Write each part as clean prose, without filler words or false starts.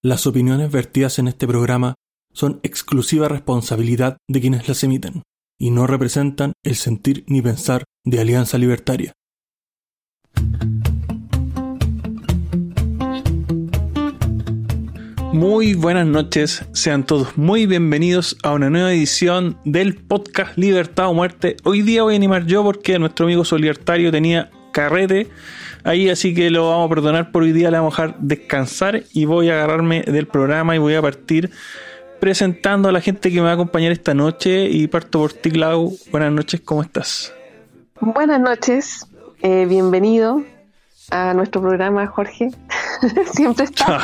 Las opiniones vertidas en este programa son exclusiva responsabilidad de quienes las emiten y no representan el sentir ni pensar de Alianza Libertaria. Muy buenas noches, sean todos muy bienvenidos a una nueva edición del podcast Libertad o Muerte. Hoy día voy a animar yo porque nuestro amigo solibertario tenía carrete ahí, así que lo vamos a perdonar por hoy día, le vamos a dejar descansar y voy a agarrarme del programa y voy a partir presentando a la gente que me va a acompañar esta noche y parto por ti, Clau. Buenas noches, ¿cómo estás? Buenas noches, bienvenido a nuestro programa, Jorge. Siempre estás,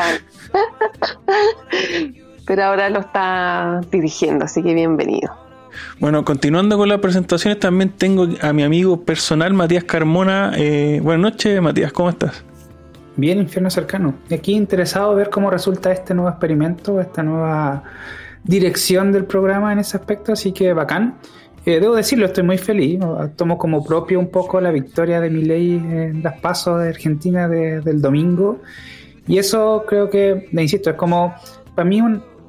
pero ahora lo está dirigiendo, así que bienvenido. Bueno, continuando con las presentaciones, también tengo a mi amigo personal, Matías Carmona. Buenas noches, Matías, ¿cómo estás? Bien, infierno cercano. Aquí interesado a ver cómo resulta este nuevo experimento, esta nueva dirección del programa en ese aspecto, así que bacán. Debo decirlo, estoy muy feliz. Tomo como propio un poco la victoria de Milei en las PASO de Argentina del domingo. Y eso creo que, insisto, es como para mí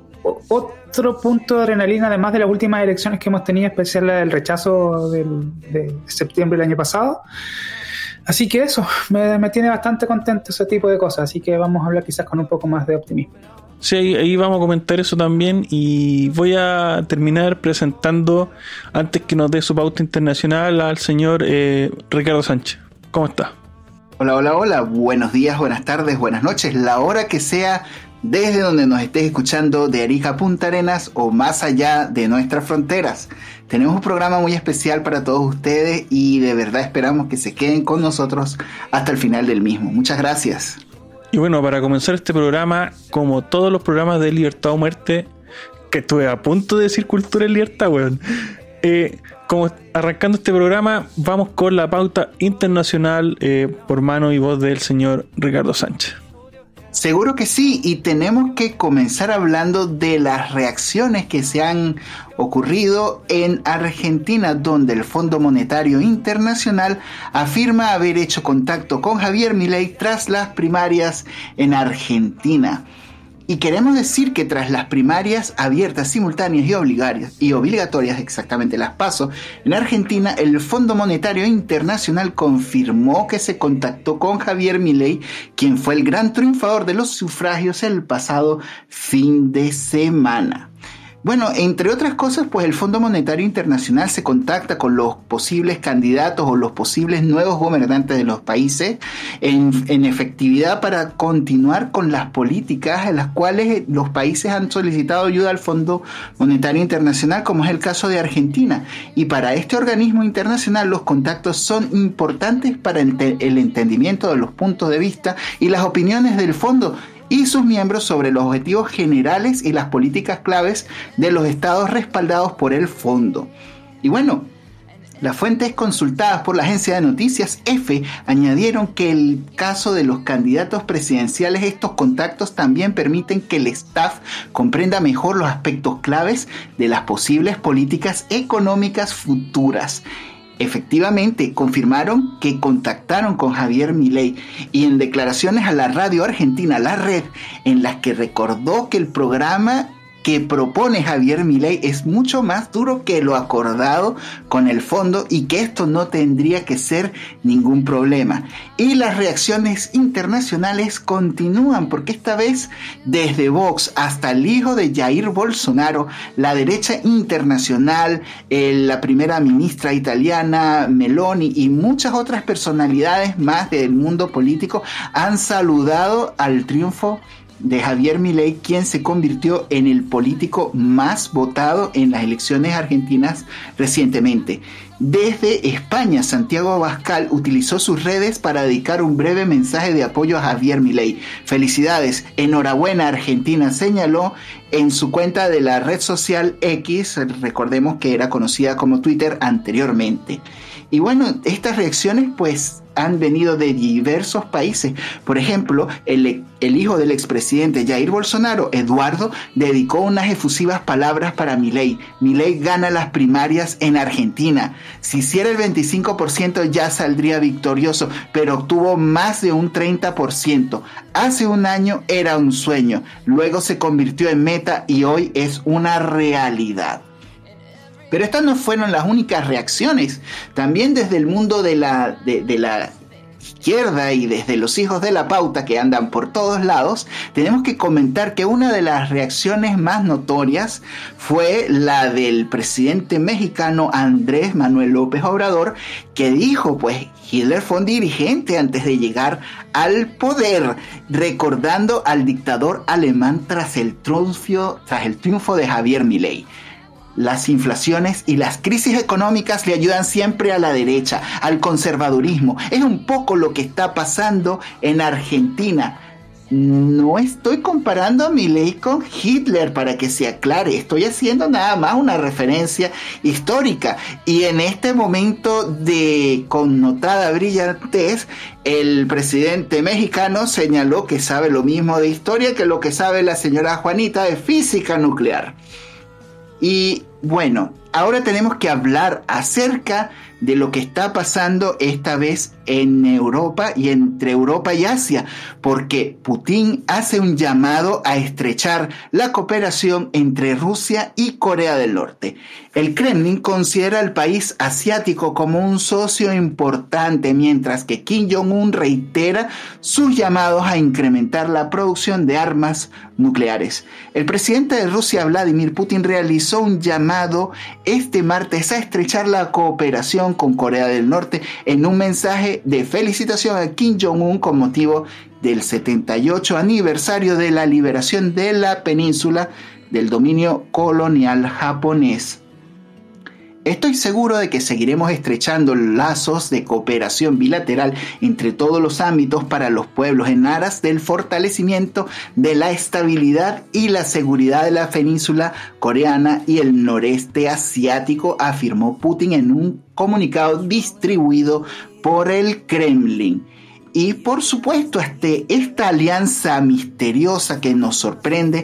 otro punto de adrenalina, además de las últimas elecciones que hemos tenido, especial el rechazo de septiembre del año pasado. Así que eso, me tiene bastante contento ese tipo de cosas. Así que vamos a hablar quizás con un poco más de optimismo. Sí, ahí vamos a comentar eso también y voy a terminar presentando, antes que nos dé su pauta internacional, al señor Ricardo Sánchez. ¿Cómo está? Hola, buenos días, buenas tardes, buenas noches, la hora que sea, desde donde nos estés escuchando, de Arica a Punta Arenas o más allá de nuestras fronteras. Tenemos un programa muy especial para todos ustedes y de verdad esperamos que se queden con nosotros hasta el final del mismo. Muchas gracias. Y bueno, para comenzar este programa, como todos los programas de Libertad o Muerte, que estuve a punto de decir Cultura y Libertad, weón. Como arrancando este programa, vamos con la pauta internacional por mano y voz del señor Ricardo Sánchez. Seguro que sí, y tenemos que comenzar hablando de las reacciones que se han ocurrido en Argentina, donde el Fondo Monetario Internacional afirma haber hecho contacto con Javier Milei tras las primarias en Argentina. Y queremos decir que tras las primarias abiertas, simultáneas y obligatorias, exactamente las PASO, en Argentina, el Fondo Monetario Internacional confirmó que se contactó con Javier Milei, quien fue el gran triunfador de los sufragios el pasado fin de semana. Bueno, entre otras cosas, pues el Fondo Monetario Internacional se contacta con los posibles candidatos o los posibles nuevos gobernantes de los países en efectividad para continuar con las políticas en las cuales los países han solicitado ayuda al Fondo Monetario Internacional, como es el caso de Argentina. Y para este organismo internacional los contactos son importantes para el entendimiento de los puntos de vista y las opiniones del fondo y sus miembros sobre los objetivos generales y las políticas claves de los estados respaldados por el fondo. Y bueno, las fuentes consultadas por la agencia de noticias EFE añadieron que en el caso de los candidatos presidenciales, estos contactos también permiten que el staff comprenda mejor los aspectos claves de las posibles políticas económicas futuras. Efectivamente, confirmaron que contactaron con Javier Milei y en declaraciones a la radio argentina La Red, en las que recordó que el programa que propone Javier Milei es mucho más duro que lo acordado con el fondo y que esto no tendría que ser ningún problema. Y las reacciones internacionales continúan, porque esta vez desde Vox hasta el hijo de Jair Bolsonaro, la derecha internacional, la primera ministra italiana Meloni y muchas otras personalidades más del mundo político han saludado al triunfo de Javier Milei, quien se convirtió en el político más votado en las elecciones argentinas recientemente. Desde España, Santiago Abascal utilizó sus redes para dedicar un breve mensaje de apoyo a Javier Milei. Felicidades, enhorabuena Argentina, señaló en su cuenta de la red social X, recordemos que era conocida como Twitter anteriormente. Y bueno, estas reacciones pues han venido de diversos países. Por ejemplo, el hijo del expresidente Jair Bolsonaro, Eduardo, dedicó unas efusivas palabras para Milei. Milei gana las primarias en Argentina. Si hiciera el 25% ya saldría victorioso, pero obtuvo más de un 30%. Hace un año era un sueño, luego se convirtió en meta y hoy es una realidad. Pero estas no fueron las únicas reacciones. También desde el mundo de la izquierda y desde los hijos de la pauta que andan por todos lados, tenemos que comentar que una de las reacciones más notorias fue la del presidente mexicano Andrés Manuel López Obrador, que dijo, pues, Hitler fue un dirigente antes de llegar al poder, recordando al dictador alemán tras el triunfo de Javier Milei. Las inflaciones y las crisis económicas le ayudan siempre a la derecha, al conservadurismo. Es un poco lo que está pasando en Argentina. No estoy comparando a Milei con Hitler, para que se aclare. Estoy haciendo nada más una referencia histórica. Y en este momento de connotada brillantez, el presidente mexicano señaló que sabe lo mismo de historia que lo que sabe la señora Juanita de física nuclear. Y bueno, ahora tenemos que hablar acerca de lo que está pasando esta vez en Europa y entre Europa y Asia, porque Putin hace un llamado a estrechar la cooperación entre Rusia y Corea del Norte. El Kremlin considera al país asiático como un socio importante, mientras que Kim Jong-un reitera sus llamados a incrementar la producción de armas nucleares. El presidente de Rusia, Vladimir Putin, realizó un llamado este martes a estrechar la cooperación con Corea del Norte en un mensaje de felicitación a Kim Jong-un con motivo del 78 aniversario de la liberación de la península del dominio colonial japonés. Estoy seguro de que seguiremos estrechando lazos de cooperación bilateral entre todos los ámbitos para los pueblos en aras del fortalecimiento de la estabilidad y la seguridad de la península coreana y el noreste asiático, afirmó Putin en un comunicado distribuido por el Kremlin. Y por supuesto, esta alianza misteriosa que nos sorprende,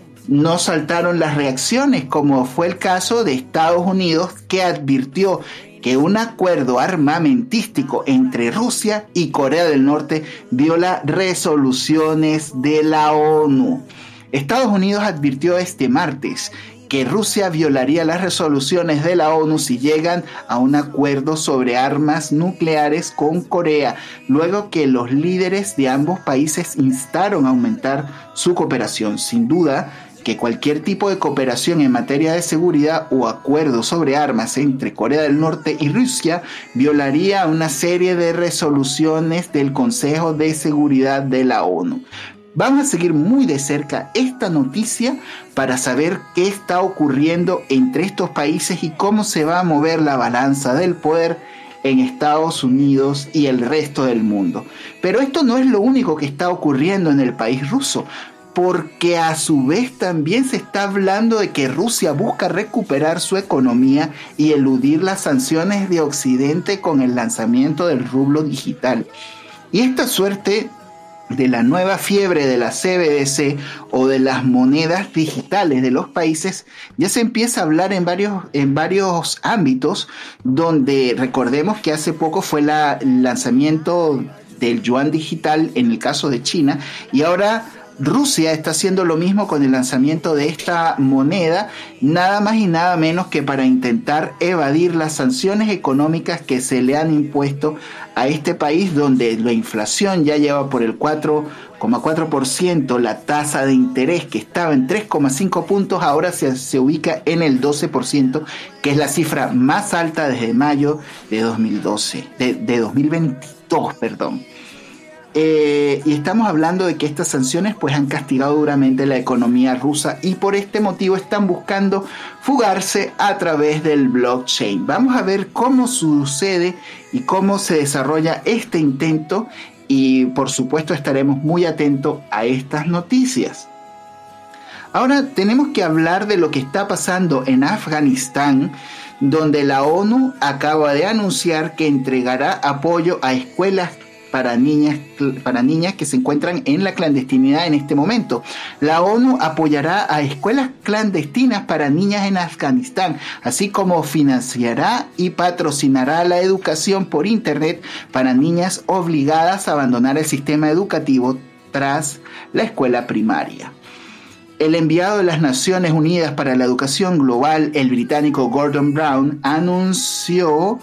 no saltaron las reacciones, como fue el caso de Estados Unidos, que advirtió que un acuerdo armamentístico entre Rusia y Corea del Norte viola resoluciones de la ONU. Estados Unidos advirtió este martes que Rusia violaría las resoluciones de la ONU si llegan a un acuerdo sobre armas nucleares con Corea, luego que los líderes de ambos países instaron a aumentar su cooperación. Sin duda que cualquier tipo de cooperación en materia de seguridad o acuerdo sobre armas entre Corea del Norte y Rusia violaría una serie de resoluciones del Consejo de Seguridad de la ONU. Vamos a seguir muy de cerca esta noticia para saber qué está ocurriendo entre estos países y cómo se va a mover la balanza del poder en Estados Unidos y el resto del mundo. Pero esto no es lo único que está ocurriendo en el país ruso, porque a su vez también se está hablando de que Rusia busca recuperar su economía y eludir las sanciones de Occidente con el lanzamiento del rublo digital. Y esta suerte de la nueva fiebre de la CBDC o de las monedas digitales de los países ya se empieza a hablar en varios ámbitos, donde recordemos que hace poco fue el lanzamiento del yuan digital en el caso de China, y ahora Rusia está haciendo lo mismo con el lanzamiento de esta moneda, nada más y nada menos que para intentar evadir las sanciones económicas que se le han impuesto a este país, donde la inflación ya lleva por el 4,4%, la tasa de interés que estaba en 3,5 puntos ahora se ubica en el 12%, que es la cifra más alta desde mayo de 2022, perdón. Y estamos hablando de que estas sanciones pues han castigado duramente la economía rusa y por este motivo están buscando fugarse a través del blockchain. Vamos a ver cómo sucede y cómo se desarrolla este intento, y por supuesto estaremos muy atentos a estas noticias. Ahora tenemos que hablar de lo que está pasando en Afganistán, donde la ONU acaba de anunciar que entregará apoyo a escuelas para niñas que se encuentran en la clandestinidad en este momento. La ONU apoyará a escuelas clandestinas para niñas en Afganistán, así como financiará y patrocinará la educación por internet para niñas obligadas a abandonar el sistema educativo tras la escuela primaria. El enviado de las Naciones Unidas para la Educación Global, el británico Gordon Brown, anunció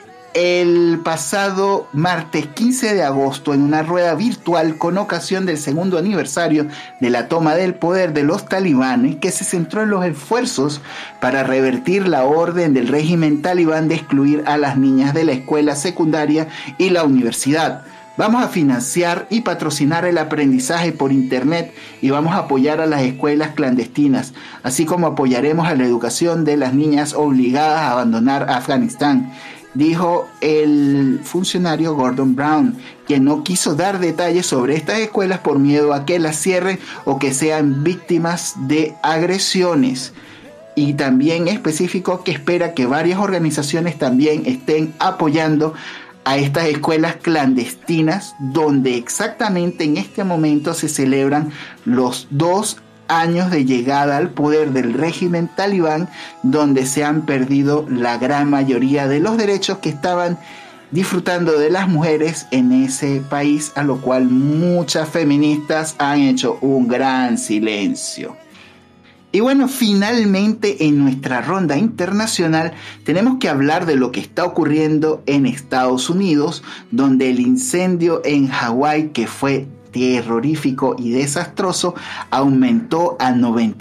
el pasado martes 15 de agosto en una rueda virtual con ocasión del segundo aniversario de la toma del poder de los talibanes, que se centró en los esfuerzos para revertir la orden del régimen talibán de excluir a las niñas de la escuela secundaria y la universidad. Vamos a financiar y patrocinar el aprendizaje por internet y vamos a apoyar a las escuelas clandestinas, así como apoyaremos a la educación de las niñas obligadas a abandonar Afganistán, dijo el funcionario Gordon Brown, quien no quiso dar detalles sobre estas escuelas por miedo a que las cierren o que sean víctimas de agresiones. Y también especificó que espera que varias organizaciones también estén apoyando a estas escuelas clandestinas, donde exactamente en este momento se celebran los 2 años de llegada al poder del régimen talibán, donde se han perdido la gran mayoría de los derechos que estaban disfrutando de las mujeres en ese país, a lo cual muchas feministas han hecho un gran silencio. Y bueno, finalmente en nuestra ronda internacional tenemos que hablar de lo que está ocurriendo en Estados Unidos, donde el incendio en Hawái, que fue terrorífico y desastroso, aumentó a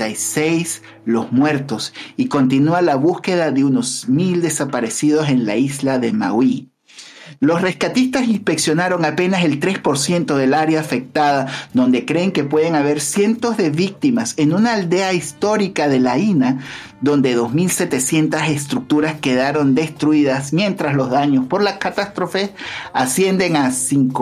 96 los muertos y continúa la búsqueda de unos 1,000 desaparecidos en la isla de Maui. Los rescatistas inspeccionaron apenas el 3% del área afectada, donde creen que pueden haber cientos de víctimas en una aldea histórica de Laína, donde 2.700 estructuras quedaron destruidas, mientras los daños por la catástrofe ascienden a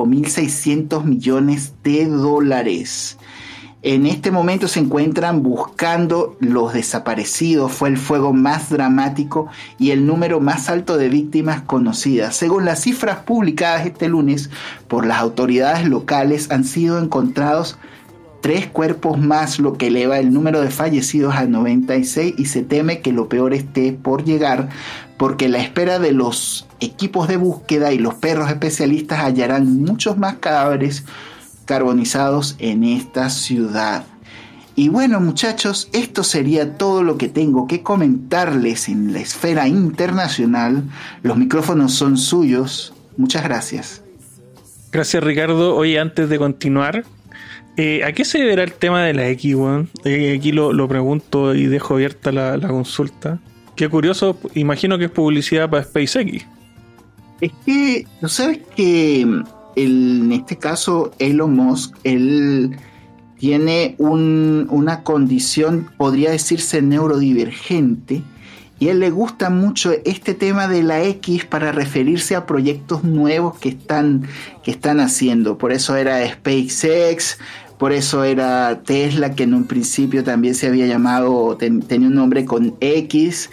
5.600 millones de dólares. En este momento se encuentran buscando los desaparecidos. Fue el fuego más dramático y el número más alto de víctimas conocidas. Según las cifras publicadas este lunes por las autoridades locales, han sido encontrados 3 cuerpos más, lo que eleva el número de fallecidos a 96, y se teme que lo peor esté por llegar, porque la espera de los equipos de búsqueda y los perros especialistas hallarán muchos más cadáveres carbonizados en esta ciudad. Y bueno, muchachos, esto sería todo lo que tengo que comentarles en la esfera internacional. Los micrófonos son suyos. Muchas gracias. Gracias, Ricardo. Oye, antes de continuar, ¿a qué se deberá el tema de la X, weón? Aquí lo pregunto y dejo abierta la consulta. Qué curioso, imagino que es publicidad para SpaceX. Es que, ¿no sabes que en este caso Elon Musk, él tiene una condición, podría decirse neurodivergente, y a él le gusta mucho este tema de la X para referirse a proyectos nuevos que están haciendo? Por eso era SpaceX, por eso era Tesla, que en un principio también se había llamado, tenía un nombre con X.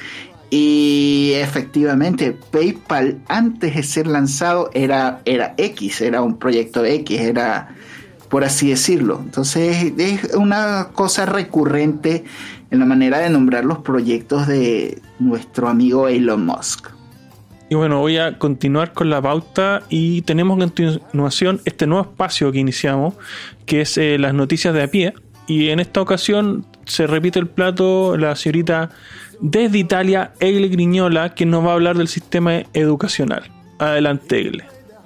Y efectivamente PayPal, antes de ser lanzado, era X, era un proyecto X, era, por así decirlo. Entonces es una cosa recurrente en la manera de nombrar los proyectos de nuestro amigo Elon Musk. Y bueno, voy a continuar con la pauta y tenemos a continuación este nuevo espacio que iniciamos, que es las noticias de a pie. Y en esta ocasión se repite el plato, la señorita desde Italia, Egle Grignola, que nos va a hablar del sistema educacional. Adelante, Egle.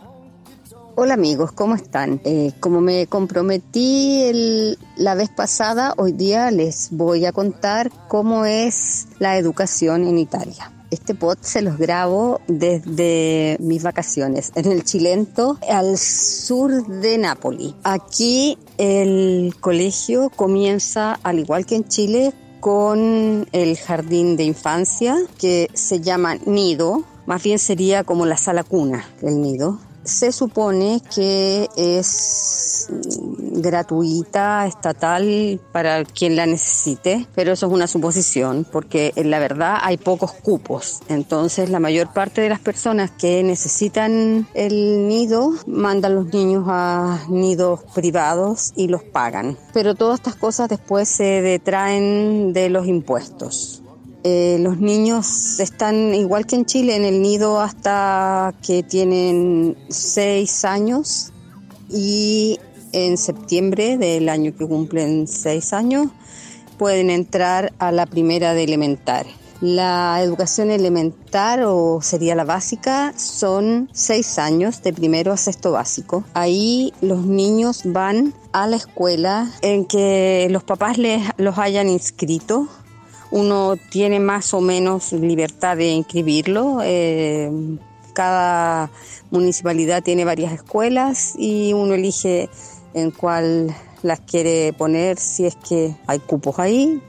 Hola amigos, ¿cómo están? Como me comprometí la vez pasada, hoy día les voy a contar cómo es la educación en Italia. Este pod se los grabo desde mis vacaciones en el Cilento, al sur de Nápoli. Aquí el colegio comienza, al igual que en Chile, con el jardín de infancia, que se llama nido, más bien sería como la sala cuna del nido. se supone que es gratuita, estatal, para quien la necesite, pero eso es una suposición, porque en la verdad hay pocos cupos. Entonces la mayor parte de las personas que necesitan el nido mandan los niños a nidos privados y los pagan. Pero todas estas cosas después se detraen de los impuestos. Los niños están igual que en Chile en el nido hasta que tienen 6 años y en septiembre del año que cumplen 6 años pueden entrar a la primera de elemental. La educación elemental, o sería la básica, son 6 años de primero a sexto básico. Ahí los niños van a la escuela en que los papás los hayan inscrito. Uno tiene más o menos libertad de inscribirlo. Cada municipalidad tiene varias escuelas y uno elige en cuál las quiere poner si es que hay cupos ahí.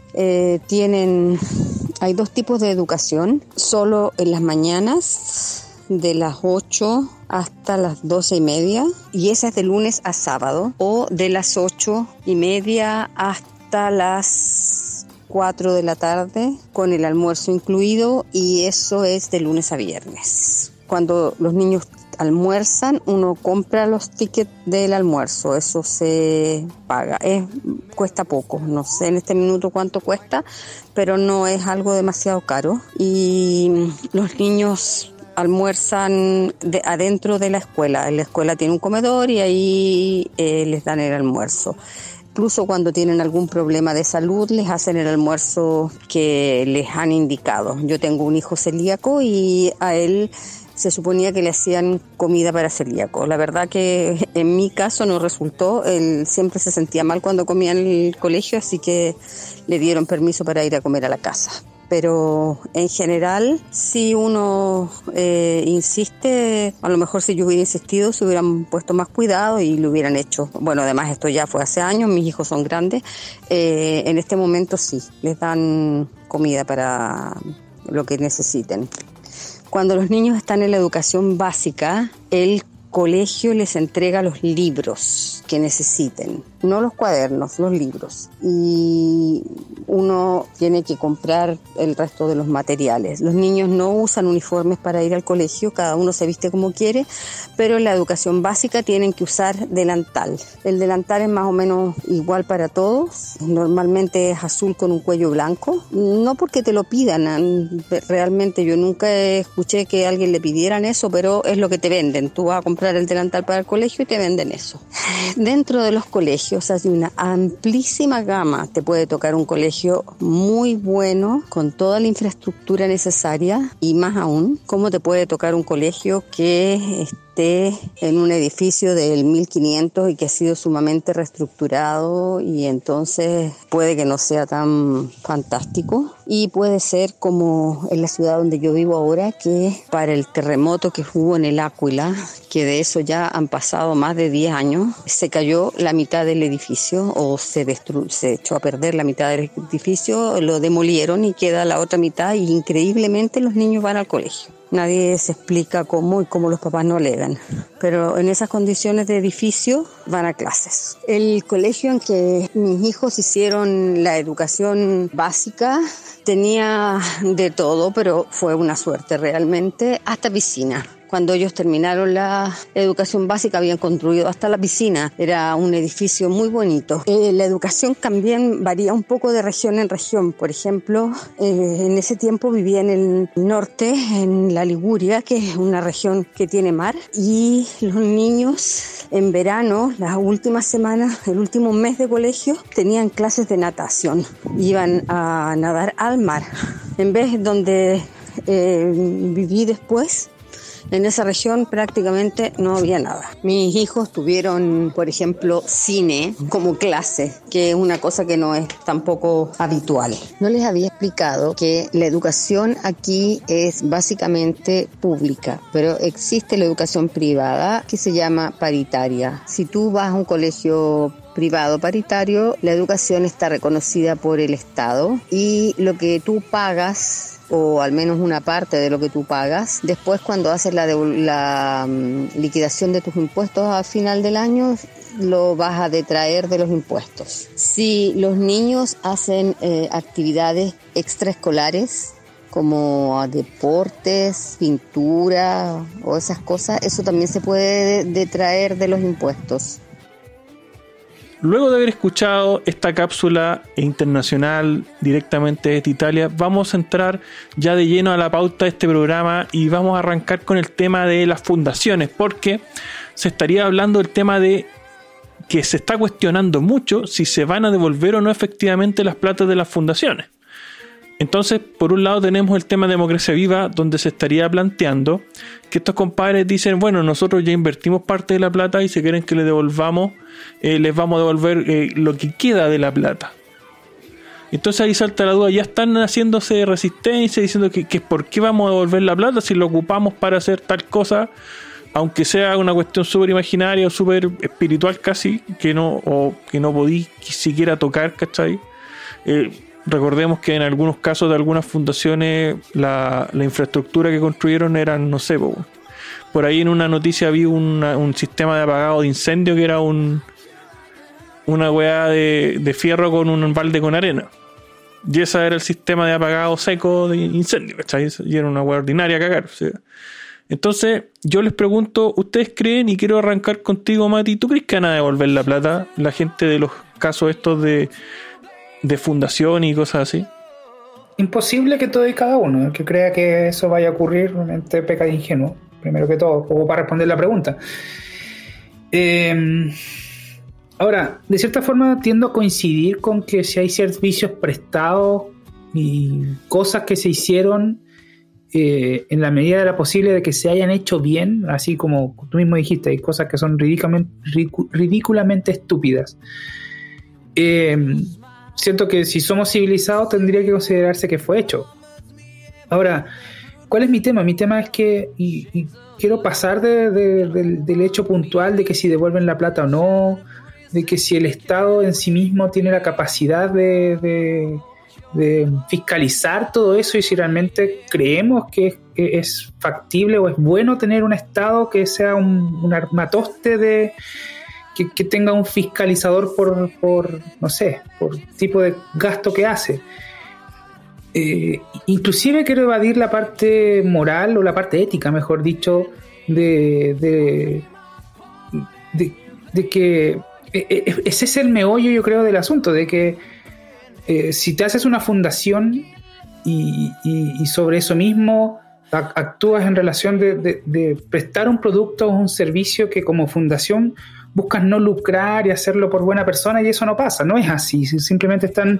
Hay 2 tipos de educación, solo en las mañanas de las 8 hasta las 12:30 y esa es de lunes a sábado, o de las 8:30 hasta las 4 de la tarde con el almuerzo incluido, y eso es de lunes a viernes. Cuando los niños almuerzan, uno compra los tickets del almuerzo, eso se paga, cuesta poco, no sé en este minuto cuánto cuesta, pero no es algo demasiado caro, y los niños almuerzan adentro de la escuela. La escuela tiene un comedor y ahí les dan el almuerzo. Incluso cuando tienen algún problema de salud, les hacen el almuerzo que les han indicado. Yo tengo un hijo celíaco y a él se suponía que le hacían comida para celíaco. La verdad que en mi caso no resultó. Él siempre se sentía mal cuando comía en el colegio, así que le dieron permiso para ir a comer a la casa. Pero en general, si uno insiste, a lo mejor si yo hubiera insistido, se hubieran puesto más cuidado y lo hubieran hecho. Bueno, además esto ya fue hace años, mis hijos son grandes. En este momento sí, les dan comida para lo que necesiten. Cuando los niños están en la educación básica, el colegio les entrega los libros que necesiten, no los cuadernos, los libros, y uno tiene que comprar el resto de los materiales. Los niños no usan uniformes para ir al colegio, cada uno se viste como quiere, pero en la educación básica tienen que usar delantal. El delantal es más o menos igual para todos, normalmente es azul con un cuello blanco, no porque te lo pidan, realmente yo nunca escuché que a alguien le pidieran eso, pero es lo que te venden. Tú vas a comprar el delantal para el colegio y te venden eso. Dentro de los colegios hay una amplísima gama. Te puede tocar un colegio muy bueno con toda la infraestructura necesaria, y más aún, como te puede tocar un colegio que esté en un edificio del 1500 y que ha sido sumamente reestructurado, y entonces puede que no sea tan fantástico, y puede ser como en la ciudad donde yo vivo ahora, que para el terremoto que hubo en el Áquila, que de eso ya han pasado más de 10 años, se cayó la mitad del edificio, o se echó a perder la mitad del edificio, lo demolieron y queda la otra mitad, y increíblemente los niños van al colegio. Nadie se explica cómo, y cómo los papás no alegan. Pero en esas condiciones de edificio van a clases. El colegio en que mis hijos hicieron la educación básica tenía de todo, pero fue una suerte realmente, hasta piscina. Cuando ellos terminaron la educación básica habían construido hasta la piscina. Era un edificio muy bonito. La educación también varía un poco de región en región. Por ejemplo, en ese tiempo vivía en el norte, en la Liguria, que es una región que tiene mar. Y los niños en verano, las últimas semanas, el último mes de colegio, tenían clases de natación. Iban a nadar al mar. En vez donde viví después, en esa región prácticamente no había nada. Mis hijos tuvieron, por ejemplo, cine como clase, que es una cosa que no es tampoco habitual. No les había explicado que la educación aquí es básicamente pública, pero existe la educación privada que se llama paritaria. Si tú vas a un colegio privado paritario, la educación está reconocida por el Estado, y lo que tú pagas o al menos una parte de lo que tú pagas. Después, cuando haces la liquidación de tus impuestos al final del año, lo vas a detraer de los impuestos. Si los niños hacen actividades extraescolares, como deportes, pintura o esas cosas, eso también se puede detraer de los impuestos. Luego de haber escuchado esta cápsula internacional directamente desde Italia, vamos a entrar ya de lleno a la pauta de este programa y vamos a arrancar con el tema de las fundaciones, porque se estaría hablando del tema de que se está cuestionando mucho si se van a devolver o no efectivamente las platas de las fundaciones. Entonces, por un lado tenemos el tema de Democracia Viva, donde se estaría planteando que estos compadres dicen, bueno, nosotros ya invertimos parte de la plata y si quieren que le devolvamos, les vamos a devolver lo que queda de la plata. Entonces ahí salta la duda, ya están haciéndose resistencia, diciendo que por qué vamos a devolver la plata si lo ocupamos para hacer tal cosa, aunque sea una cuestión súper imaginaria o súper espiritual casi, que no podí siquiera tocar, ¿cachai? Recordemos que en algunos casos de algunas fundaciones la infraestructura que construyeron eran, no sé, por ahí en una noticia vi un sistema de apagado de incendio que era una weá de fierro con un balde con arena. Y ese era el sistema de apagado seco de incendio, ¿cachai? Y era una weá ordinaria cagar. ¿Sí? Entonces, yo les pregunto, ¿ustedes creen? Y quiero arrancar contigo, Mati, ¿tú crees que van a devolver la plata la gente de los casos estos de fundación y cosas así? Imposible que todo y cada uno. El que crea que eso vaya a ocurrir realmente peca de ingenuo, primero que todo, o para responder la pregunta. Ahora, de cierta forma tiendo a coincidir con que si hay servicios prestados y cosas que se hicieron en la medida de lo posible de que se hayan hecho bien, así como tú mismo dijiste, hay cosas que son ridículamente estúpidas. Siento que si somos civilizados tendría que considerarse que fue hecho. Ahora, ¿cuál es mi tema? Mi tema es que, y quiero pasar del hecho puntual de que si devuelven la plata o no, de que si el Estado en sí mismo tiene la capacidad de fiscalizar todo eso y si realmente creemos que es factible o es bueno tener un Estado que sea un armatoste que tenga un fiscalizador por no sé, por tipo de gasto que hace. Inclusive quiero evadir la parte moral o la parte ética, mejor dicho, de que ese es el meollo, yo creo, del asunto, de que si te haces una fundación y sobre eso mismo actúas en relación de prestar un producto o un servicio que como fundación buscas no lucrar y hacerlo por buena persona, y eso no pasa, no es así, simplemente están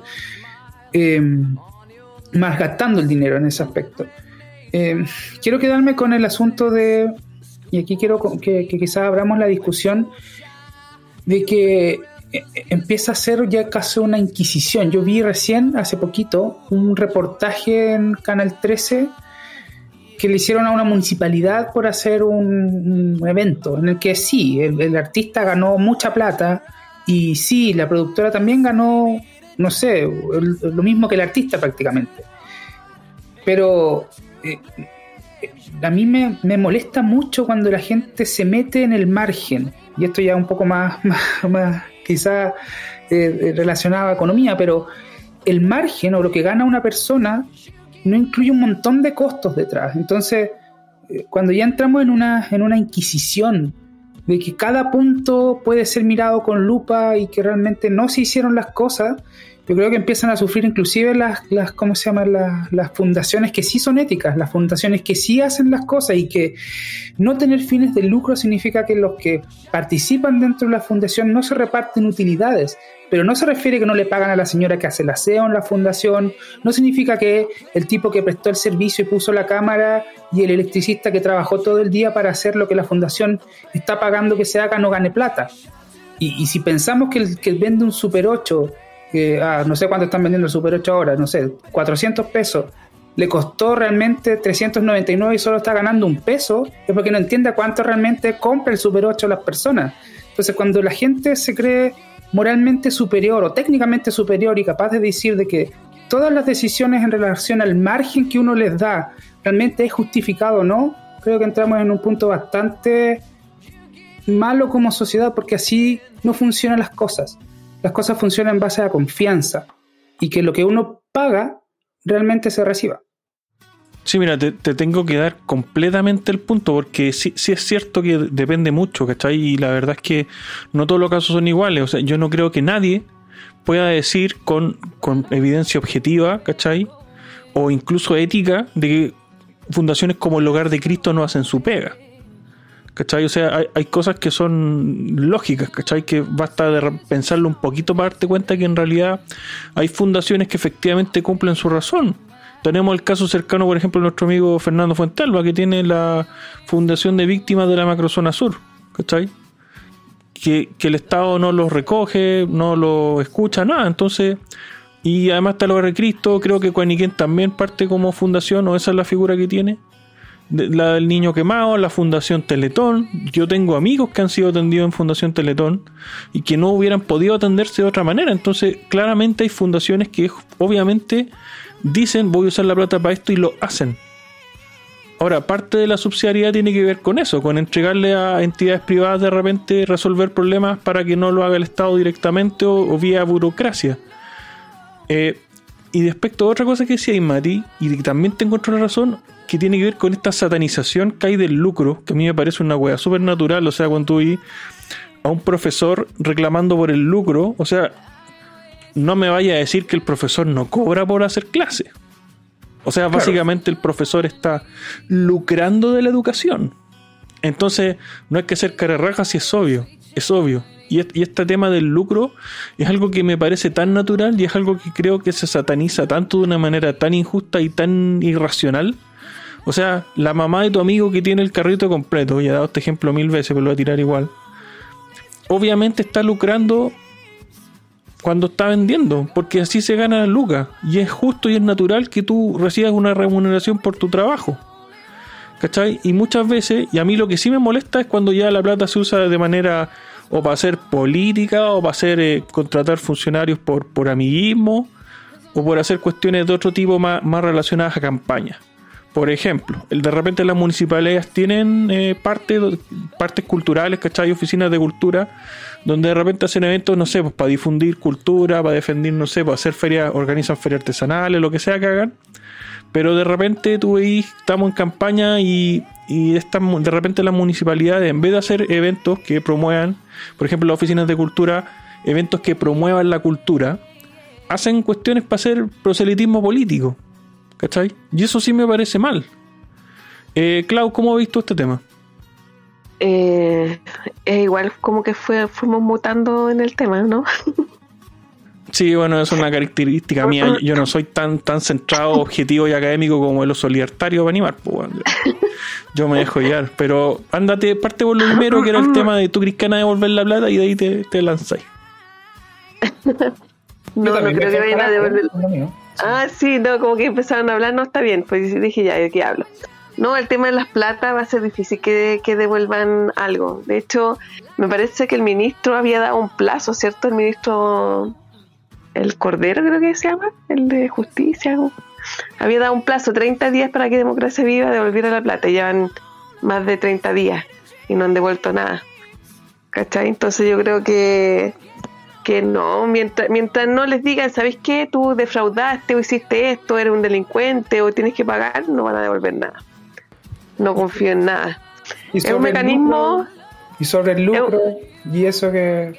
malgastando el dinero en ese aspecto. Quiero quedarme con el asunto y aquí quiero que quizás abramos la discusión de que empieza a ser ya casi una inquisición. Yo vi recién, hace poquito, un reportaje en Canal 13 que le hicieron a una municipalidad por hacer un evento en el que sí, el artista ganó mucha plata y sí, la productora también ganó, no sé, lo mismo que el artista prácticamente. Pero a mí me molesta mucho cuando la gente se mete en el margen, y esto ya un poco más quizá relacionado a economía, pero el margen o lo que gana una persona no incluye un montón de costos detrás. Entonces, cuando ya entramos en una inquisición de que cada punto puede ser mirado con lupa y que realmente no se hicieron las cosas, yo creo que empiezan a sufrir inclusive las ¿cómo se llaman? Las fundaciones que sí son éticas, las fundaciones que sí hacen las cosas, y que no tener fines de lucro significa que los que participan dentro de la fundación no se reparten utilidades, pero no se refiere que no le pagan a la señora que hace el aseo en la fundación, no significa que el tipo que prestó el servicio y puso la cámara y el electricista que trabajó todo el día para hacer lo que la fundación está pagando que se haga no gane plata. Y si pensamos que el que vende un Super 8, no sé cuánto están vendiendo el Super 8 ahora, no sé, 400 pesos, le costó realmente 399 y solo está ganando un peso, es porque no entiende cuánto realmente compra el Super 8 a las personas. Entonces, cuando la gente se cree moralmente superior o técnicamente superior y capaz de decir de que todas las decisiones en relación al margen que uno les da, realmente es justificado o no, creo que entramos en un punto bastante malo como sociedad, porque así no funcionan las cosas. Las cosas funcionan en base a confianza y que lo que uno paga realmente se reciba. Sí, mira, te tengo que dar completamente el punto, porque sí es cierto que depende mucho, ¿cachai? Y la verdad es que no todos los casos son iguales. O sea, yo no creo que nadie pueda decir con evidencia objetiva, ¿cachai? O incluso ética, de que fundaciones como el Hogar de Cristo no hacen su pega, ¿cachai? O sea, hay cosas que son lógicas, ¿cachai? Que basta de pensarlo un poquito para darte cuenta que en realidad hay fundaciones que efectivamente cumplen su razón. Tenemos el caso cercano, por ejemplo, de nuestro amigo Fernando Fuentealba, que tiene la Fundación de Víctimas de la Macrozona Sur, ¿cachai? Que el Estado no los recoge, no los escucha, nada. Entonces, y además está el Hogar de Cristo, creo que Cuaniquén también parte como fundación, o esa es la figura que tiene, la del niño quemado, la Fundación Teletón. Yo tengo amigos que han sido atendidos en Fundación Teletón y que no hubieran podido atenderse de otra manera. Entonces, claramente hay fundaciones que obviamente dicen voy a usar la plata para esto y lo hacen. Ahora, parte de la subsidiariedad tiene que ver con eso, con entregarle a entidades privadas de repente resolver problemas para que no lo haga el Estado directamente o vía burocracia. Y respecto a otra cosa que decía Mati, y también te encuentro la razón, que tiene que ver con esta satanización que hay del lucro, que a mí me parece una wea súper natural. O sea, cuando tú vi a un profesor reclamando por el lucro, o sea, no me vaya a decir que el profesor no cobra por hacer clase. O sea, básicamente el profesor está lucrando de la educación. Entonces, no hay que ser carerraja si es obvio. Es obvio. Y este tema del lucro es algo que me parece tan natural y es algo que creo que se sataniza tanto de una manera tan injusta y tan irracional. O sea, la mamá de tu amigo que tiene el carrito completo, ya he dado este ejemplo 1000 veces, pero lo voy a tirar igual. Obviamente está lucrando cuando está vendiendo, porque así se gana la lucas. Y es justo y es natural que tú recibas una remuneración por tu trabajo, ¿cachai? Y muchas veces, y a mí lo que sí me molesta es cuando ya la plata se usa de manera o para hacer política o para hacer contratar funcionarios por amiguismo o por hacer cuestiones de otro tipo más relacionadas a campañas. Por ejemplo, de repente las municipalidades tienen partes culturales, ¿cachai? Oficinas de cultura, donde de repente hacen eventos, no sé, pues para difundir cultura, para defender, no sé, para hacer ferias, organizan ferias artesanales, lo que sea que hagan. Pero de repente tú veis, estamos en campaña y de repente las municipalidades, en vez de hacer eventos que promuevan, por ejemplo, las oficinas de cultura, eventos que promuevan la cultura, hacen cuestiones para hacer proselitismo político, ¿cachai? Y eso sí me parece mal. Clau, ¿cómo has visto este tema? Igual como que fuimos mutando en el tema, ¿no? Sí, bueno, es una característica mía. Yo no soy tan centrado, objetivo y académico como el oso libertario para animar. Pues, bueno, yo me dejo guiar. Pero ándate, parte por lo primero, que era el tema de tú crees que van a devolver la plata y de ahí te lanzáis. No creo que vayan a devolver. Sí, no, como que empezaron a hablar, no está bien. Pues dije ya, ¿de qué hablo? No, el tema de las plata va a ser difícil que devuelvan algo. De hecho, me parece que el ministro había dado un plazo, ¿cierto? El ministro... El Cordero creo que se llama, el de Justicia, había dado un plazo, 30 días para que Democracia Viva devolviera la plata. Llevan más de 30 días y no han devuelto nada, ¿cachai? Entonces yo creo que no, mientras no les digan, ¿sabes qué? Tú defraudaste o hiciste esto, eres un delincuente o tienes que pagar, no van a devolver nada. No confío en nada. Es un mecanismo... Y sobre el lucro y eso que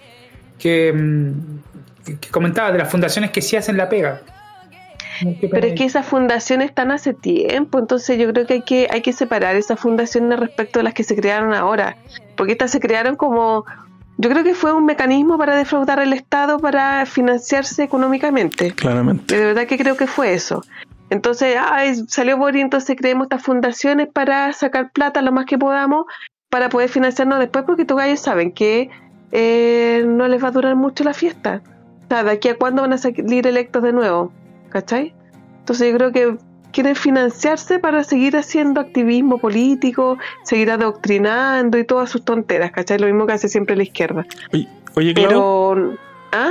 comentaba de las fundaciones que sí hacen la pega. Pero es que esas fundaciones están hace tiempo, entonces yo creo que hay que separar esas fundaciones respecto a las que se crearon ahora, porque estas se crearon como, yo creo que fue un mecanismo para defraudar al Estado para financiarse económicamente. Claramente. De verdad que creo que fue eso. Entonces, salió Boris, entonces creemos estas fundaciones para sacar plata lo más que podamos para poder financiarnos después, porque estos gallos saben que no les va a durar mucho la fiesta. O sea, ¿de aquí a cuándo van a salir electos de nuevo? ¿Cachai? Entonces yo creo que quieren financiarse para seguir haciendo activismo político, seguir adoctrinando y todas sus tonteras, ¿cachai? Lo mismo que hace siempre la izquierda. Oye, Clau, pero...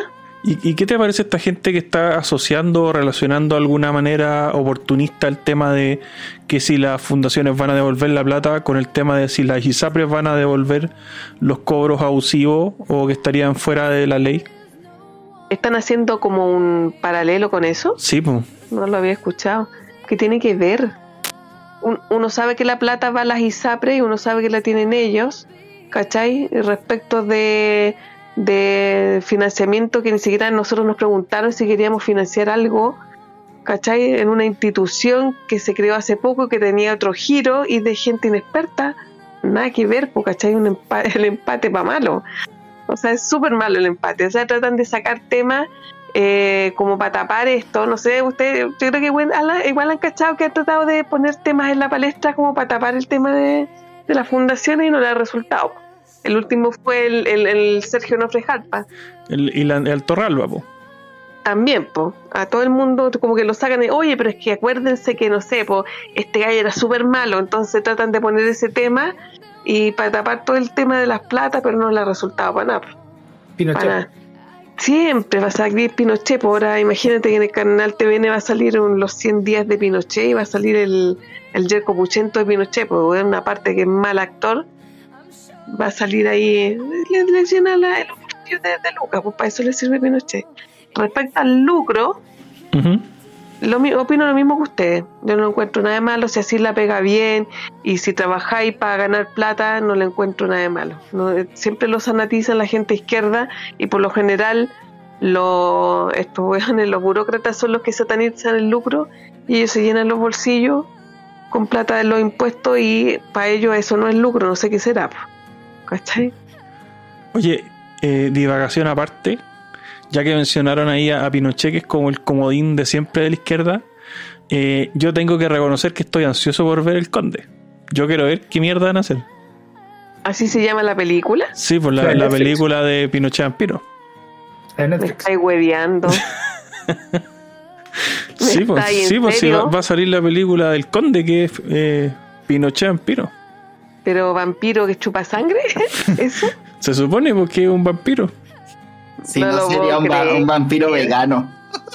¿Y qué te parece esta gente que está asociando o relacionando de alguna manera oportunista el tema de que si las fundaciones van a devolver la plata con el tema de si las ISAPRES van a devolver los cobros abusivos o que estarían fuera de la ley? ¿Están haciendo como un paralelo con eso? Sí, pues. No lo había escuchado. ¿Qué tiene que ver? Uno sabe que la plata va a las ISAPRES y uno sabe que la tienen ellos, ¿cachai? Respecto de financiamiento que ni siquiera nosotros nos preguntaron si queríamos financiar algo, ¿cachai? En una institución que se creó hace poco, que tenía otro giro y de gente inexperta, nada que ver, ¿cachai? El empate para malo, o sea, es súper malo el empate, o sea, tratan de sacar temas como para tapar esto, no sé, ustedes, yo creo que igual han cachado que han tratado de poner temas en la palestra como para tapar el tema de las fundaciones y no le ha resultado. El último fue el Sergio Nofre Jarpa. El Torralba, po. También, po. A todo el mundo como que lo sacan de, oye, pero es que acuérdense que, no sé, po, este gallo era súper malo, entonces tratan de poner ese tema y para tapar todo el tema de las platas, pero no le ha resultado para nada. Pinochet. Para nada. Siempre va a salir Pinochet, po. Ahora imagínate que en el canal TVN va a salir los 100 días de Pinochet y va a salir el Yerko Puchento de Pinochet, porque es una parte que es mal actor. Va a salir ahí, le llena el bolsillo de Lucas, pues para eso le sirve Pinochet. Respecto al lucro, opino lo mismo que ustedes. Yo no encuentro nada de malo si así la pega bien y si trabajáis para ganar plata, no le encuentro nada de malo. No, siempre lo sanatizan la gente izquierda y por lo general estos weones, los burócratas son los que satanizan el lucro y ellos se llenan los bolsillos con plata de los impuestos y para ellos eso no es lucro, no sé qué será, ¿cachai? Oye, divagación aparte, ya que mencionaron ahí a Pinochet, que es como el comodín de siempre de la izquierda, yo tengo que reconocer que estoy ansioso por ver El Conde. Yo quiero ver qué mierda van a hacer. ¿Así se llama la película? Sí, pues la película de Pinochet Vampiro. Me estáis hueveando. Sí, pues sí, va a salir la película del Conde, que es Pinochet Vampiro. ¿Pero vampiro que chupa sangre? ¿Eso? Se supone porque es un vampiro. Si no sería un vampiro vegano.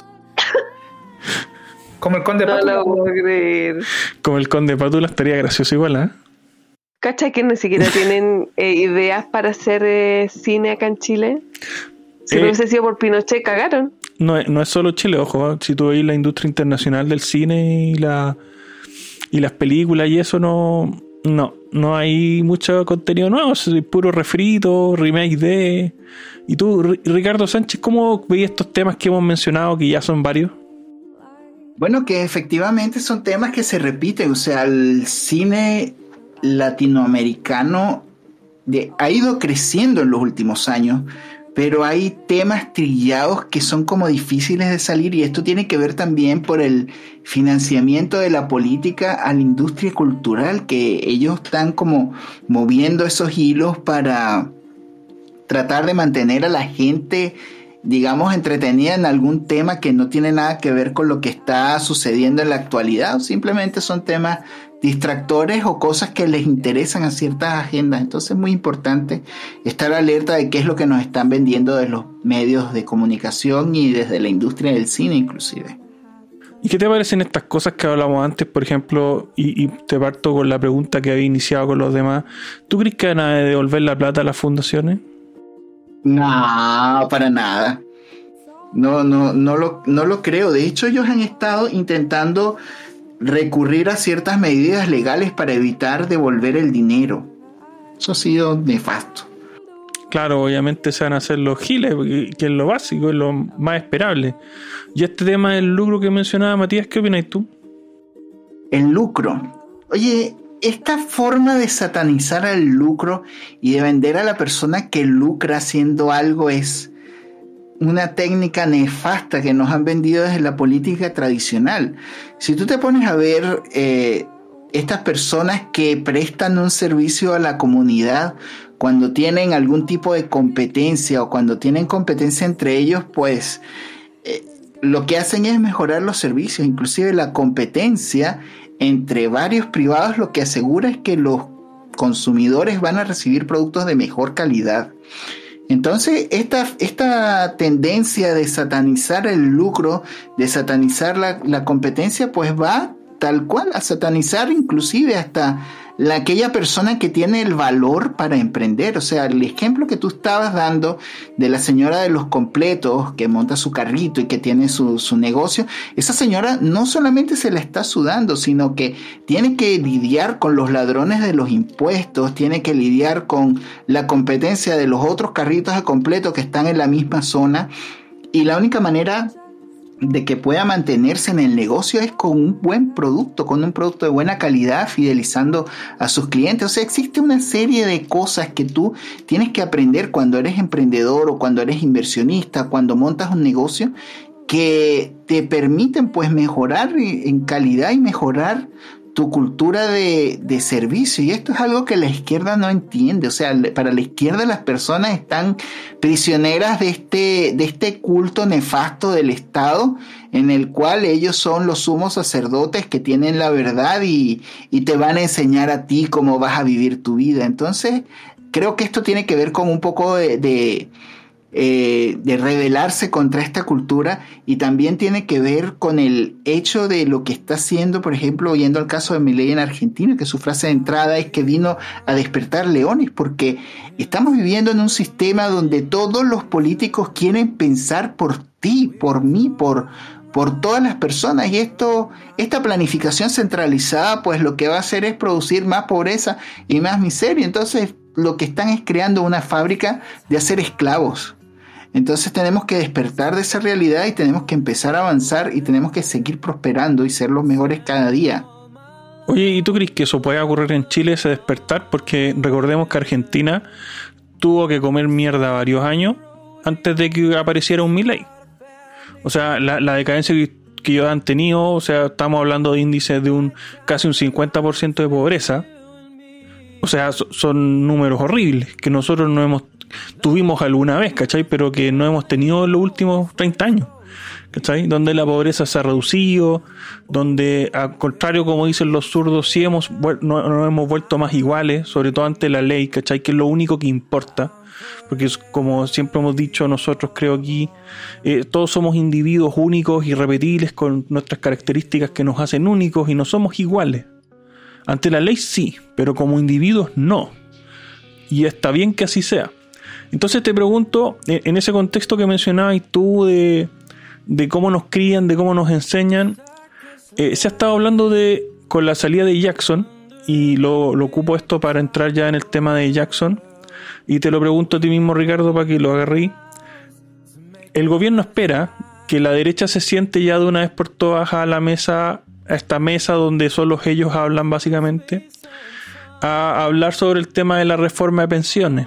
Como el Conde Pátula. No lo puedo creer. Como el Conde Pátula, estaría gracioso igual, ¿eh? ¿Cachai que ni siquiera tienen ideas para hacer cine acá en Chile? Si no hubiese sido por Pinochet, cagaron. No es solo Chile, ojo, si tú veis la industria internacional del cine y las películas y eso, no hay mucho contenido nuevo, es puro refrito, remake de... ¿Y tú, Ricardo Sánchez, cómo veis estos temas que hemos mencionado, que ya son varios? Bueno, que efectivamente son temas que se repiten, o sea, el cine latinoamericano ha ido creciendo en los últimos años, pero hay temas trillados que son como difíciles de salir, y esto tiene que ver también por el financiamiento de la política a la industria cultural, que ellos están como moviendo esos hilos para tratar de mantener a la gente, digamos, entretenida en algún tema que no tiene nada que ver con lo que está sucediendo en la actualidad, o simplemente son temas distractores o cosas que les interesan a ciertas agendas. Entonces es muy importante estar alerta de qué es lo que nos están vendiendo de los medios de comunicación y desde la industria del cine inclusive. ¿Y qué te parecen estas cosas que hablamos antes, por ejemplo, y te parto con la pregunta que había iniciado con los demás? ¿Tú crees que van a devolver la plata a las fundaciones? No, para nada. No lo creo. De hecho, ellos han estado intentando recurrir a ciertas medidas legales para evitar devolver el dinero. Eso ha sido nefasto. Claro, obviamente se van a hacer los giles, que es lo básico, es lo más esperable. Y este tema del lucro que mencionaba Matías, ¿qué opinas tú? El lucro. Oye, esta forma de satanizar al lucro y de vender a la persona que lucra haciendo algo es una técnica nefasta que nos han vendido desde la política tradicional. Si tú te pones a ver estas personas que prestan un servicio a la comunidad, cuando tienen algún tipo de competencia o cuando tienen competencia entre ellos, pues lo que hacen es mejorar los servicios. Inclusive la competencia entre varios privados lo que asegura es que los consumidores van a recibir productos de mejor calidad. Entonces, esta tendencia de satanizar el lucro, de satanizar la competencia, pues va tal cual a satanizar inclusive hasta aquella persona que tiene el valor para emprender. O sea, el ejemplo que tú estabas dando de la señora de los completos que monta su carrito y que tiene su negocio, esa señora no solamente se la está sudando, sino que tiene que lidiar con los ladrones de los impuestos, tiene que lidiar con la competencia de los otros carritos de completo que están en la misma zona, y la única manera de que pueda mantenerse en el negocio es con un buen producto, con un producto de buena calidad, fidelizando a sus clientes. O sea, existe una serie de cosas que tú tienes que aprender cuando eres emprendedor o cuando eres inversionista, cuando montas un negocio, que te permiten pues mejorar en calidad y mejorar tu cultura de servicio. Y esto es algo que la izquierda no entiende. O sea, para la izquierda las personas están prisioneras de este culto nefasto del Estado, en el cual ellos son los sumos sacerdotes que tienen la verdad y te van a enseñar a ti cómo vas a vivir tu vida. Entonces, creo que esto tiene que ver con un poco de rebelarse contra esta cultura, y también tiene que ver con el hecho de lo que está haciendo, por ejemplo, yendo al caso de Milei en Argentina, que su frase de entrada es que vino a despertar leones, porque estamos viviendo en un sistema donde todos los políticos quieren pensar por ti, por mí, por todas las personas, y esta planificación centralizada pues lo que va a hacer es producir más pobreza y más miseria. Entonces lo que están es creando una fábrica de hacer esclavos. Entonces tenemos que despertar de esa realidad y tenemos que empezar a avanzar y tenemos que seguir prosperando y ser los mejores cada día. Oye, ¿y tú crees que eso puede ocurrir en Chile, ese despertar? Porque recordemos que Argentina tuvo que comer mierda varios años antes de que apareciera un Milei. O sea, la decadencia que ellos han tenido, o sea, estamos hablando de índices de casi un 50% de pobreza. O sea, son números horribles que nosotros tuvimos alguna vez, ¿cachai? Pero que no hemos tenido en los últimos 30 años, ¿cachai? Donde la pobreza se ha reducido, donde, al contrario, como dicen los zurdos, sí nos hemos vuelto más iguales, sobre todo ante la ley, ¿cachai? Que es lo único que importa. Porque como siempre hemos dicho nosotros, creo aquí, todos somos individuos únicos, irrepetibles, con nuestras características que nos hacen únicos, y no somos iguales. Ante la ley sí, pero como individuos no. Y está bien que así sea. Entonces te pregunto, en ese contexto que mencionabas tú de cómo nos crían, de cómo nos enseñan, se ha estado hablando con la salida de Jackson, y lo ocupo esto para entrar ya en el tema de Jackson, y te lo pregunto a ti mismo, Ricardo, para que lo agarrí. El gobierno espera que la derecha se siente ya de una vez por todas a esta mesa donde solo ellos hablan, básicamente, a hablar sobre el tema de la reforma de pensiones.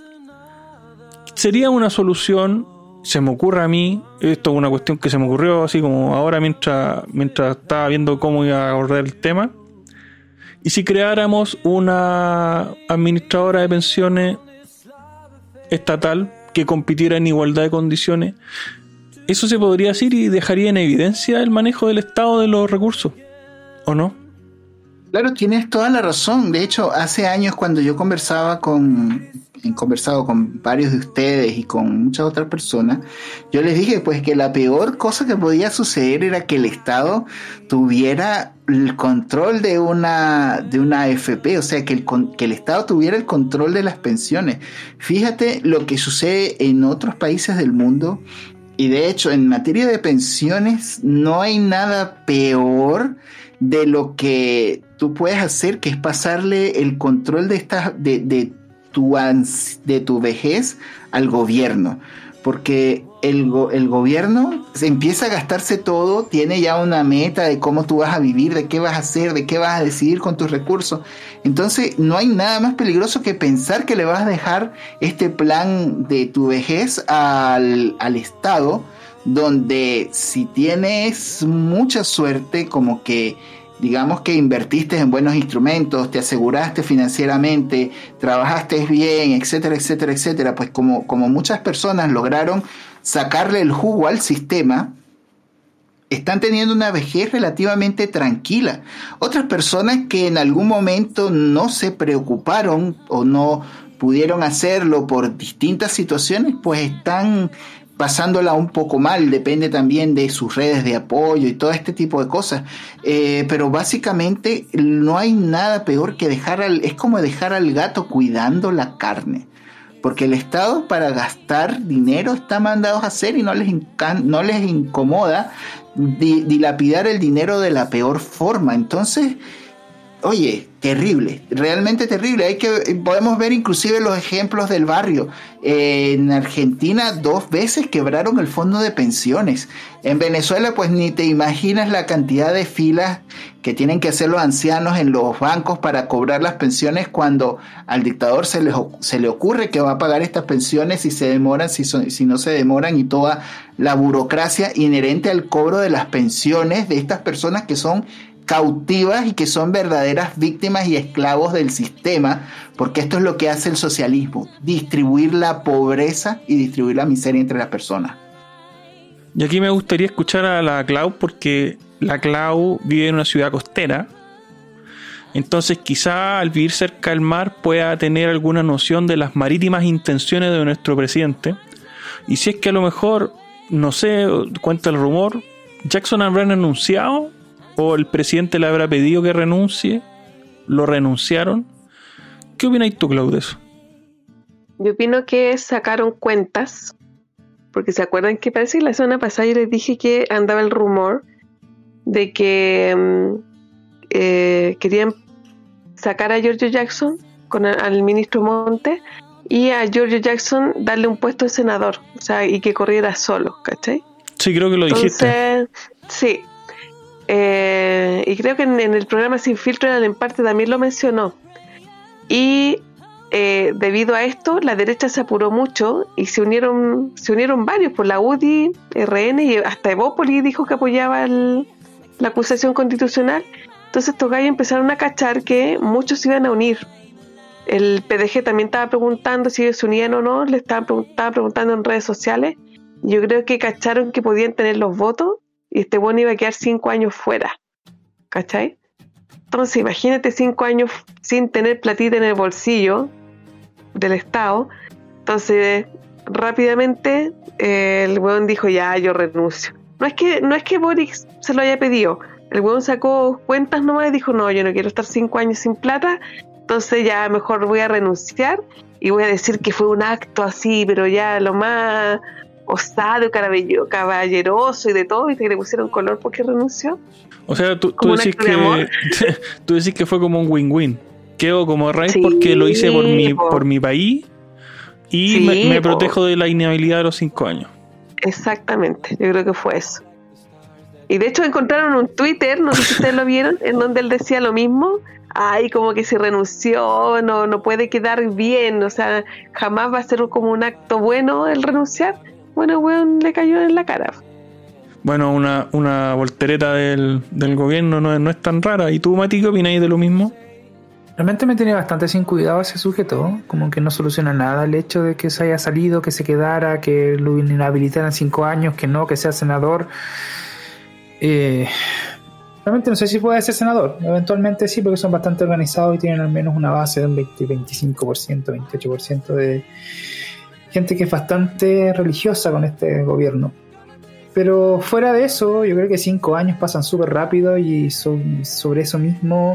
Sería una solución, se me ocurre a mí, esto es una cuestión que se me ocurrió así como ahora mientras estaba viendo cómo iba a abordar el tema, y si creáramos una administradora de pensiones estatal que compitiera en igualdad de condiciones, eso se podría decir y dejaría en evidencia el manejo del Estado de los recursos, ¿o no? Claro, tienes toda la razón. De hecho, hace años cuando yo he conversado con varios de ustedes y con muchas otras personas, yo les dije pues que la peor cosa que podía suceder era que el Estado tuviera el control de una AFP, o sea, que el Estado tuviera el control de las pensiones. Fíjate lo que sucede en otros países del mundo, y de hecho en materia de pensiones no hay nada peor de lo que tú puedes hacer, que es pasarle el control de tu vejez al gobierno, porque el gobierno se empieza a gastarse todo, tiene ya una meta de cómo tú vas a vivir, de qué vas a hacer, de qué vas a decidir con tus recursos. Entonces no hay nada más peligroso que pensar que le vas a dejar este plan de tu vejez al Estado, donde si tienes mucha suerte, como que digamos que invertiste en buenos instrumentos, te aseguraste financieramente, trabajaste bien, etcétera, etcétera, etcétera, pues como muchas personas lograron sacarle el jugo al sistema, están teniendo una vejez relativamente tranquila. Otras personas que en algún momento no se preocuparon o no pudieron hacerlo por distintas situaciones, pues están pasándola un poco mal, depende también de sus redes de apoyo y todo este tipo de cosas, pero básicamente no hay nada peor que es como dejar al gato cuidando la carne, porque el Estado para gastar dinero está mandado a hacer y no les incomoda dilapidar el dinero de la peor forma. Entonces, oye, terrible, realmente terrible. Podemos ver inclusive los ejemplos del barrio. En Argentina 2 veces quebraron el fondo de pensiones. En Venezuela, pues ni te imaginas la cantidad de filas que tienen que hacer los ancianos en los bancos para cobrar las pensiones, cuando al dictador se le ocurre que va a pagar estas pensiones si se demoran, si no se demoran, y toda la burocracia inherente al cobro de las pensiones de estas personas que son cautivas y que son verdaderas víctimas y esclavos del sistema, porque esto es lo que hace el socialismo: distribuir la pobreza y distribuir la miseria entre las personas. Y aquí me gustaría escuchar a la Clau, porque la Clau vive en una ciudad costera, entonces quizá al vivir cerca del mar pueda tener alguna noción de las marítimas intenciones de nuestro presidente, y si es que a lo mejor, no sé, cuenta el rumor, Jackson habrá renunciado, o el presidente le habrá pedido que renuncie, lo renunciaron. ¿Qué opinas tú, Clau, de eso? Yo opino que sacaron cuentas, porque se acuerdan que parece que la semana pasada yo les dije que andaba el rumor de que querían sacar a Giorgio Jackson al ministro Montes, y a Giorgio Jackson darle un puesto de senador, o sea, y que corriera solo, ¿cachai? Sí, creo que lo dijiste. Sí. Y creo que en el programa Sin Filtro en parte también lo mencionó. Y debido a esto, la derecha se apuró mucho y se unieron varios, por la UDI, RN, y hasta Evópolis dijo que apoyaba la acusación constitucional. Entonces estos gallos empezaron a cachar que muchos se iban a unir. El PDG también estaba preguntando si ellos se unían o no, le estaba preguntando en redes sociales. Yo creo que cacharon que podían tener los votos y este bueno iba a quedar 5 años fuera, ¿cachai? Entonces imagínate 5 años sin tener platita en el bolsillo del Estado. Entonces rápidamente el weón dijo: ya, yo renuncio. No es que Boric se lo haya pedido, el weón sacó cuentas nomás y dijo: no, yo no quiero estar 5 años sin plata, entonces ya mejor voy a renunciar y voy a decir que fue un acto así, pero ya lo más osado, caballeroso y de todo, y que le pusieron color porque renunció. O sea, tú decís que fue como un win-win. Quedo como rey, sí, porque lo hice por mi país y sí, me protejo de la inhabilidad de los 5 años. Exactamente, yo creo que fue eso. Y de hecho encontraron un Twitter, no sé si ustedes lo vieron, en donde él decía lo mismo. Ay, como que si renunció, no puede quedar bien, o sea, jamás va a ser como un acto bueno el renunciar. Bueno, weón, le cayó en la cara. Bueno, una voltereta del gobierno no es tan rara. ¿Y tú, Mati, qué opináis de lo mismo? Realmente me tiene bastante sin cuidado ese sujeto, como que no soluciona nada el hecho de que se haya salido, que se quedara, que lo inhabilitaran 5 años, que sea senador. Realmente no sé si puede ser senador, eventualmente sí, porque son bastante organizados y tienen al menos una base de un 25%, 28% de gente que es bastante religiosa con este gobierno. Pero fuera de eso, yo creo que 5 años pasan súper rápido, y sobre eso mismo,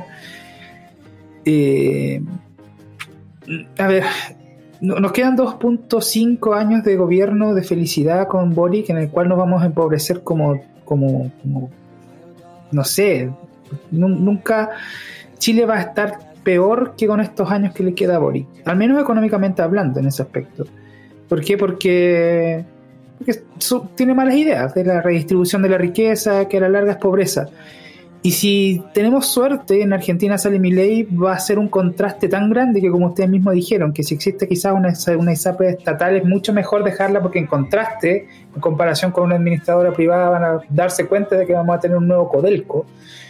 a ver, nos quedan 2.5 años de gobierno de felicidad con Boric, en el cual nos vamos a empobrecer como no sé, nunca Chile va a estar peor que con estos años que le queda a Boric, al menos económicamente hablando en ese aspecto. ¿Por qué? Porque tiene malas ideas de la redistribución de la riqueza, que a la larga es pobreza. Y si tenemos suerte, en Argentina sale Milei, va a ser un contraste tan grande que, como ustedes mismos dijeron, que si existe quizás una ISAPRE estatal, es mucho mejor dejarla, porque en contraste, en comparación con una administradora privada, van a darse cuenta de que vamos a tener un nuevo Codelco.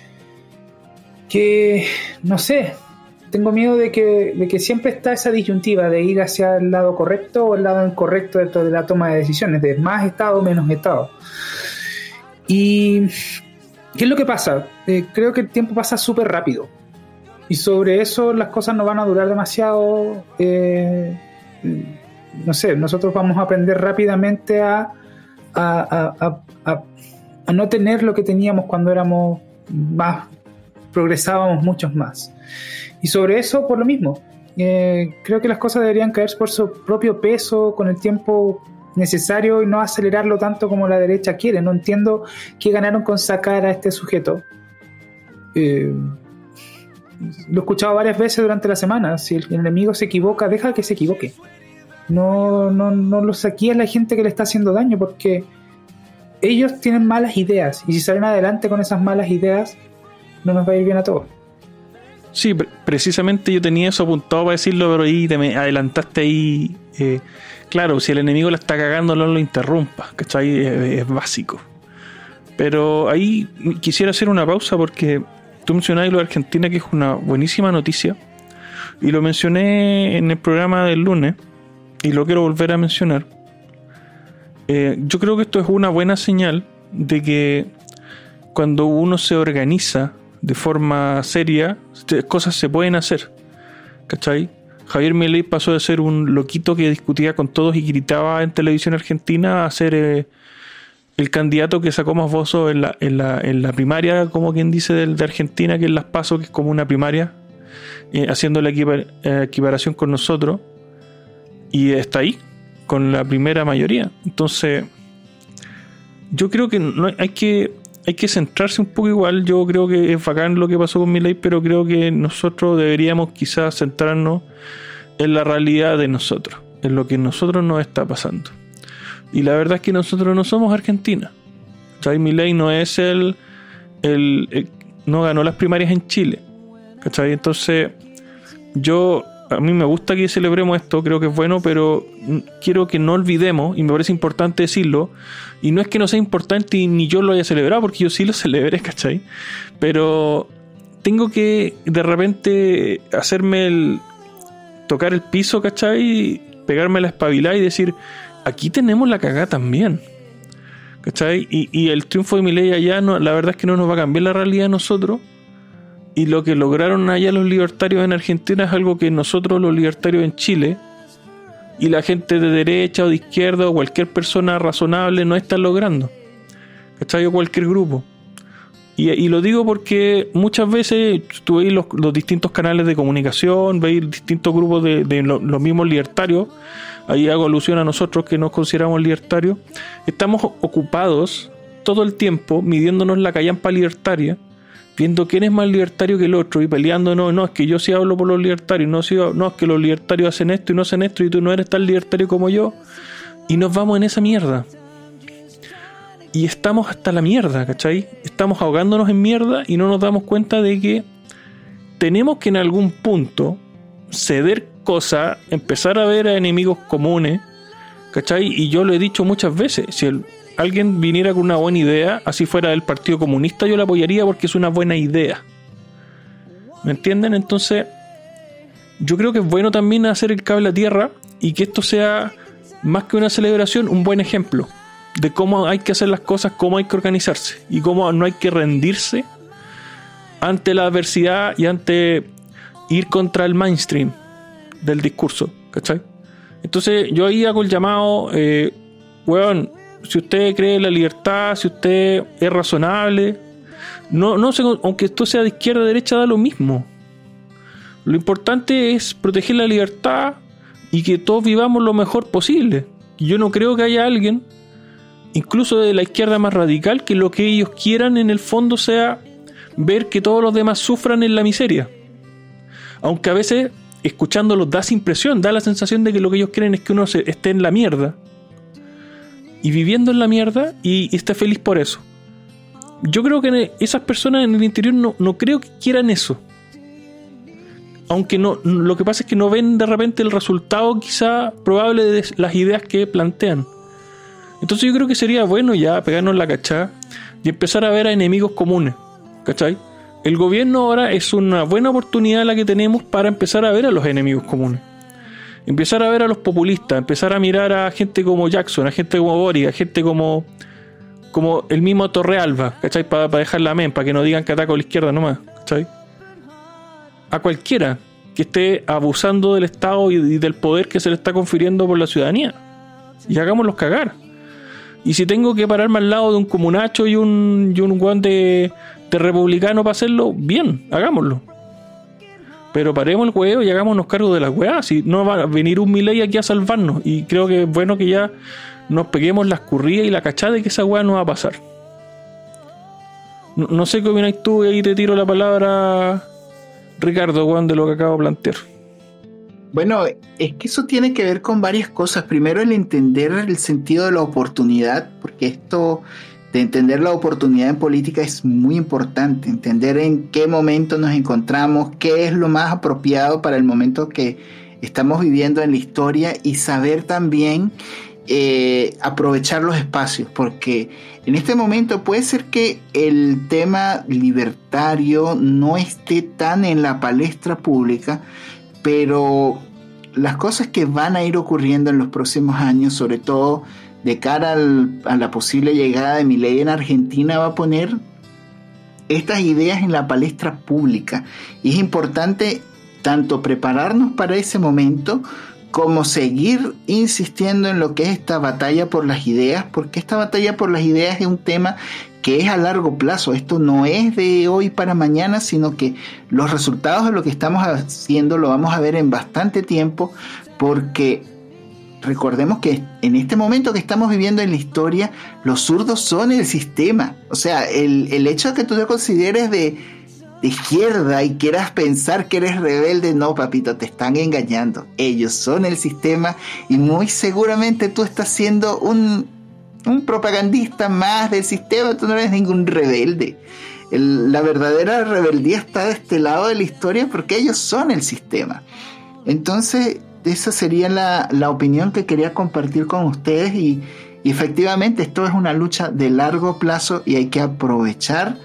Que, no sé, tengo miedo de que siempre está esa disyuntiva de ir hacia el lado correcto o el lado incorrecto de la toma de decisiones, de más Estado, menos Estado. Y ¿qué es lo que pasa? Creo que el tiempo pasa súper rápido. Y sobre eso las cosas no van a durar demasiado. No sé, nosotros vamos a aprender rápidamente a no tener lo que teníamos cuando éramos más, progresábamos muchos más. Y sobre eso, por lo mismo, creo que las cosas deberían caer por su propio peso, con el tiempo necesario, y no acelerarlo tanto como la derecha quiere. No entiendo qué ganaron con sacar a este sujeto. Lo he escuchado varias veces durante la semana. Si el enemigo se equivoca, deja que se equivoque. No lo saqué a la gente que le está haciendo daño, porque ellos tienen malas ideas, y si salen adelante con esas malas ideas, no nos va a ir bien a todos. Sí, precisamente yo tenía eso apuntado para decirlo, pero ahí te me adelantaste ahí. Claro, si el enemigo la está cagando, no lo interrumpas, ¿cachai? Es básico. Pero ahí quisiera hacer una pausa, porque tú mencionabas lo de Argentina, que es una buenísima noticia, y lo mencioné en el programa del lunes, y lo quiero volver a mencionar. Yo creo que esto es una buena señal de que cuando uno se organiza de forma seria, cosas se pueden hacer, ¿cachai? Javier Milei pasó de ser un loquito que discutía con todos y gritaba en televisión argentina a ser el candidato que sacó más votos en la primaria, como quien dice, de Argentina, que es las PASO, que es como una primaria, haciendo la equiparación con nosotros, y está ahí con la primera mayoría. Entonces yo creo que no hay que centrarse un poco igual. Yo creo que es bacán lo que pasó con Milei, pero creo que nosotros deberíamos quizás centrarnos en la realidad de nosotros, en lo que a nosotros nos está pasando. Y la verdad es que nosotros no somos Argentina. ¿Cachai? Milei no es no ganó las primarias en Chile, ¿cachai? Entonces a mí me gusta que celebremos esto, creo que es bueno, pero quiero que no olvidemos, y me parece importante decirlo, y no es que no sea importante y ni yo lo haya celebrado, porque yo sí lo celebré, ¿cachai? Pero tengo que de repente tocar el piso, ¿cachai? Pegarme la espabilada y decir, aquí tenemos la cagada también, ¿cachai? Y el triunfo de Milei allá, la verdad es que no nos va a cambiar la realidad a nosotros. Y lo que lograron allá los libertarios en Argentina es algo que nosotros, los libertarios en Chile, y la gente de derecha o de izquierda o cualquier persona razonable no está logrando, ¿cachai? O cualquier grupo. Y lo digo porque muchas veces tú veis los distintos canales de comunicación, veis distintos grupos de los mismos libertarios. Ahí hago alusión a nosotros que nos consideramos libertarios. Estamos ocupados todo el tiempo midiéndonos la callampa libertaria, viendo quién es más libertario que el otro y peleándonos. No, es que yo sí hablo por los libertarios, no, es que los libertarios hacen esto y no hacen esto y tú no eres tan libertario como yo, y nos vamos en esa mierda y estamos hasta la mierda, ¿cachai? Estamos ahogándonos en mierda y no nos damos cuenta de que tenemos que en algún punto ceder cosas, empezar a ver a enemigos comunes, ¿cachai? Y yo lo he dicho muchas veces, si alguien viniera con una buena idea, así fuera del Partido Comunista, yo la apoyaría porque es una buena idea. ¿Me entienden? Entonces, yo creo que es bueno también hacer el cable a tierra y que esto sea, más que una celebración, un buen ejemplo de cómo hay que hacer las cosas, cómo hay que organizarse y cómo no hay que rendirse ante la adversidad y ante ir contra el mainstream del discurso, ¿cachai? Entonces, yo ahí hago el llamado, weón, si usted cree en la libertad, si usted es razonable, no sé, aunque esto sea de izquierda o de derecha, da lo mismo. Lo importante es proteger la libertad y que todos vivamos lo mejor posible. Yo no creo que haya alguien, incluso de la izquierda más radical, que lo que ellos quieran en el fondo sea ver que todos los demás sufran en la miseria. Aunque a veces, escuchándolos, da esa impresión, da la sensación de que lo que ellos quieren es que uno esté en la mierda y viviendo en la mierda y esté feliz por eso. Yo creo que esas personas en el interior no creo que quieran eso. Aunque no, lo que pasa es que no ven de repente el resultado quizá probable de las ideas que plantean. Entonces yo creo que sería bueno ya pegarnos la cachada y empezar a ver a enemigos comunes, ¿cachai? El gobierno ahora es una buena oportunidad la que tenemos para empezar a ver a los enemigos comunes. Empezar a ver a los populistas, empezar a mirar a gente como Jackson, a gente como Boric, a gente como el mismo Torrealba, ¿cachai? Para dejar la men, para que no digan que ataco a la izquierda nomás, ¿cachai? a cualquiera que esté abusando del Estado y del poder que se le está confiriendo por la ciudadanía. Y hagámoslos cagar. Y si tengo que pararme al lado de un comunacho y un guan de republicano para hacerlo, bien, hagámoslo. Pero paremos el huevo y hagámonos cargo de las weas. Si no va a venir un Milei aquí a salvarnos. Y creo que es bueno que ya nos peguemos las currías y la cachada de que esa wea no va a pasar. No sé qué opinas tú, y ahí te tiro la palabra, Ricardo, weón, de lo que acabo de plantear. Bueno, es que eso tiene que ver con varias cosas. Primero, el entender el sentido de la oportunidad, porque esto de entender la oportunidad en política es muy importante. Entender en qué momento nos encontramos, qué es lo más apropiado para el momento que estamos viviendo en la historia, y saber también aprovechar los espacios, porque en este momento puede ser que el tema libertario no esté tan en la palestra pública, pero las cosas que van a ir ocurriendo en los próximos años, sobre todo de cara a la posible llegada de Milei en Argentina, va a poner estas ideas en la palestra pública, y es importante tanto prepararnos para ese momento como seguir insistiendo en lo que es esta batalla por las ideas, porque esta batalla por las ideas es un tema que es a largo plazo. Esto no es de hoy para mañana, sino que los resultados de lo que estamos haciendo lo vamos a ver en bastante tiempo, porque recordemos que en este momento que estamos viviendo en la historia, los zurdos son el sistema. O sea, el hecho de que tú te consideres de izquierda y quieras pensar que eres rebelde, no, papito, te están engañando. Ellos son el sistema, y muy seguramente tú estás siendo un propagandista más del sistema. Tú no eres ningún rebelde. La verdadera rebeldía está de este lado de la historia, porque ellos son el sistema. Entonces, esa sería la opinión que quería compartir con ustedes, y efectivamente esto es una lucha de largo plazo y hay que aprovechar